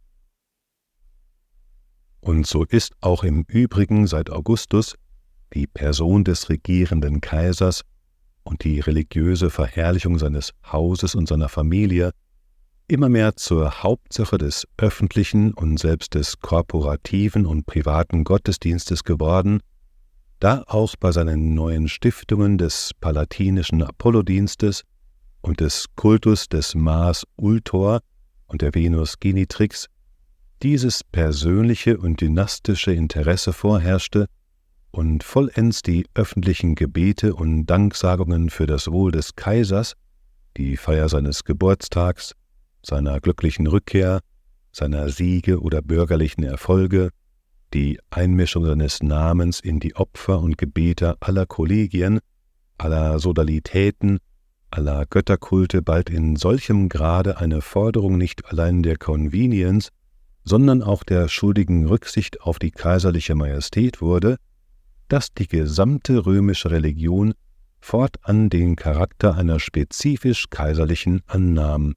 Und so ist auch im Übrigen seit Augustus die Person des regierenden Kaisers und die religiöse Verherrlichung seines Hauses und seiner Familie immer mehr zur Hauptsache des öffentlichen und selbst des korporativen und privaten Gottesdienstes geworden, da auch bei seinen neuen Stiftungen des palatinischen Apollodienstes und des Kultus des Mars Ultor und der Venus Genitrix dieses persönliche und dynastische Interesse vorherrschte und vollends die öffentlichen Gebete und Danksagungen für das Wohl des Kaisers, die Feier seines Geburtstags, seiner glücklichen Rückkehr, seiner Siege oder bürgerlichen Erfolge, die Einmischung seines Namens in die Opfer und Gebete aller Kollegien, aller Sodalitäten, aller Götterkulte bald in solchem Grade eine Forderung nicht allein der Convenience, sondern auch der schuldigen Rücksicht auf die kaiserliche Majestät wurde, dass die gesamte römische Religion fortan den Charakter einer spezifisch kaiserlichen annahm.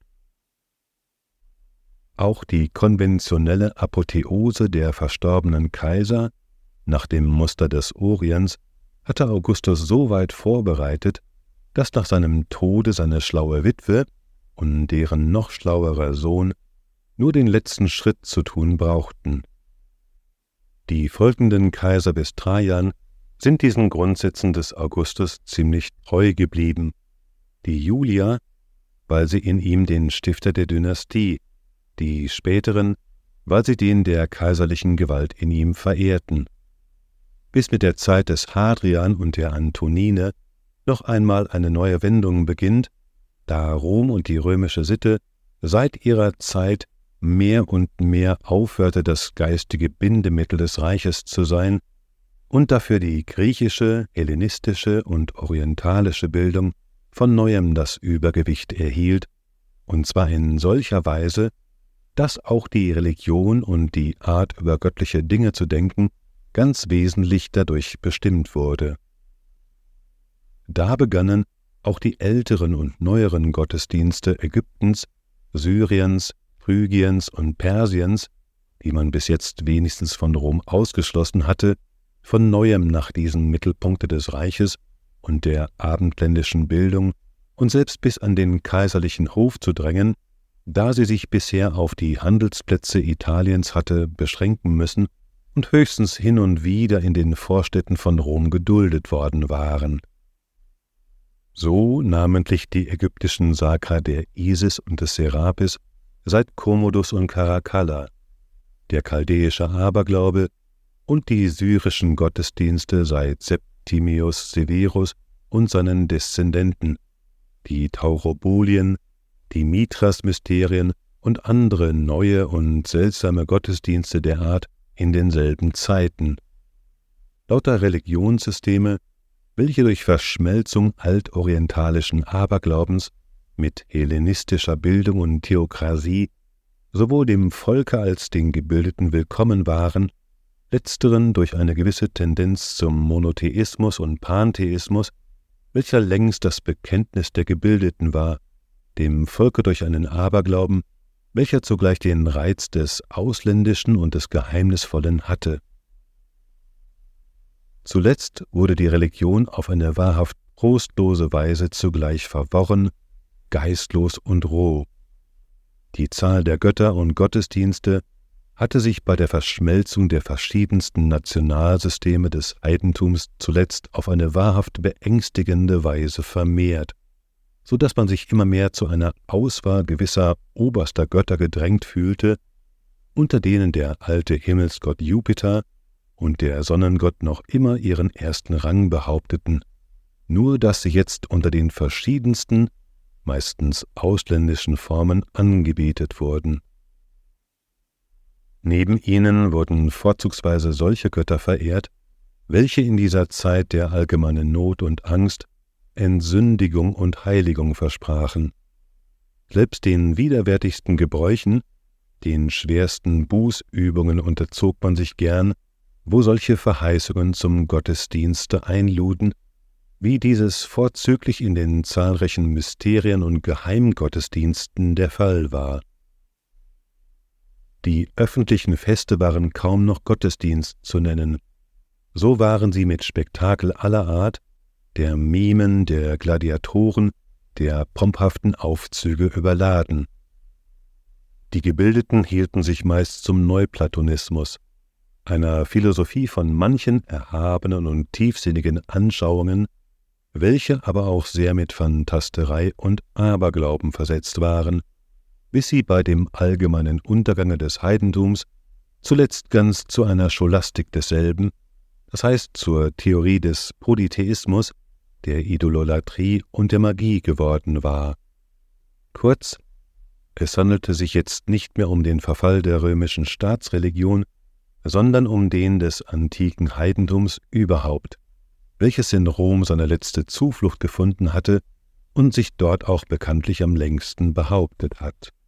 Auch die konventionelle Apotheose der verstorbenen Kaiser, nach dem Muster des Orients, hatte Augustus so weit vorbereitet, dass nach seinem Tode seine schlaue Witwe und deren noch schlauerer Sohn nur den letzten Schritt zu tun brauchten. Die folgenden Kaiser bis Trajan sind diesen Grundsätzen des Augustus ziemlich treu geblieben. Die Julier, weil sie in ihm den Stifter der Dynastie, die späteren, weil sie den der kaiserlichen Gewalt in ihm verehrten. Bis mit der Zeit des Hadrian und der Antonine noch einmal eine neue Wendung beginnt, da Rom und die römische Sitte seit ihrer Zeit mehr und mehr aufhörte, das geistige Bindemittel des Reiches zu sein und dafür die griechische, hellenistische und orientalische Bildung von neuem das Übergewicht erhielt, und zwar in solcher Weise, dass auch die Religion und die Art, über göttliche Dinge zu denken, ganz wesentlich dadurch bestimmt wurde. Da begannen auch die älteren und neueren Gottesdienste Ägyptens, Syriens, Phrygiens und Persiens, die man bis jetzt wenigstens von Rom ausgeschlossen hatte, von neuem nach diesem Mittelpunkte des Reiches und der abendländischen Bildung und selbst bis an den kaiserlichen Hof zu drängen, da sie sich bisher auf die Handelsplätze Italiens hatte beschränken müssen und höchstens hin und wieder in den Vorstädten von Rom geduldet worden waren. So namentlich die ägyptischen Sakra der Isis und des Serapis seit Commodus und Caracalla, der chaldäische Aberglaube und die syrischen Gottesdienste seit Septimius Severus und seinen Deszendenten, die Taurobolien, die Mithras-Mysterien und andere neue und seltsame Gottesdienste der Art in denselben Zeiten. Lauter Religionssysteme, welche durch Verschmelzung altorientalischen Aberglaubens mit hellenistischer Bildung und Theokrasie sowohl dem Volke als den Gebildeten willkommen waren, letzteren durch eine gewisse Tendenz zum Monotheismus und Pantheismus, welcher längst das Bekenntnis der Gebildeten war, dem Volke durch einen Aberglauben, welcher zugleich den Reiz des Ausländischen und des Geheimnisvollen hatte. Zuletzt wurde die Religion auf eine wahrhaft trostlose Weise zugleich verworren, geistlos und roh. Die Zahl der Götter und Gottesdienste hatte sich bei der Verschmelzung der verschiedensten Nationalsysteme des Heidentums zuletzt auf eine wahrhaft beängstigende Weise vermehrt, so dass man sich immer mehr zu einer Auswahl gewisser oberster Götter gedrängt fühlte, unter denen der alte Himmelsgott Jupiter und der Sonnengott noch immer ihren ersten Rang behaupteten, nur dass sie jetzt unter den verschiedensten, meistens ausländischen Formen angebetet wurden. Neben ihnen wurden vorzugsweise solche Götter verehrt, welche in dieser Zeit der allgemeinen Not und Angst Entsündigung und Heiligung versprachen. Selbst den widerwärtigsten Gebräuchen, den schwersten Bußübungen unterzog man sich gern, wo solche Verheißungen zum Gottesdienste einluden, wie dieses vorzüglich in den zahlreichen Mysterien und Geheimgottesdiensten der Fall war. Die öffentlichen Feste waren kaum noch Gottesdienst zu nennen. So waren sie mit Spektakel aller Art, der Mimen, der Gladiatoren, der pomphaften Aufzüge überladen. Die Gebildeten hielten sich meist zum Neuplatonismus, einer Philosophie von manchen erhabenen und tiefsinnigen Anschauungen, welche aber auch sehr mit Phantasterei und Aberglauben versetzt waren, bis sie bei dem allgemeinen Untergange des Heidentums zuletzt ganz zu einer Scholastik desselben, das heißt zur Theorie des Polytheismus, der Idolatrie und der Magie geworden war. Kurz, es handelte sich jetzt nicht mehr um den Verfall der römischen Staatsreligion, sondern um den des antiken Heidentums überhaupt, welches in Rom seine letzte Zuflucht gefunden hatte und sich dort auch bekanntlich am längsten behauptet hat.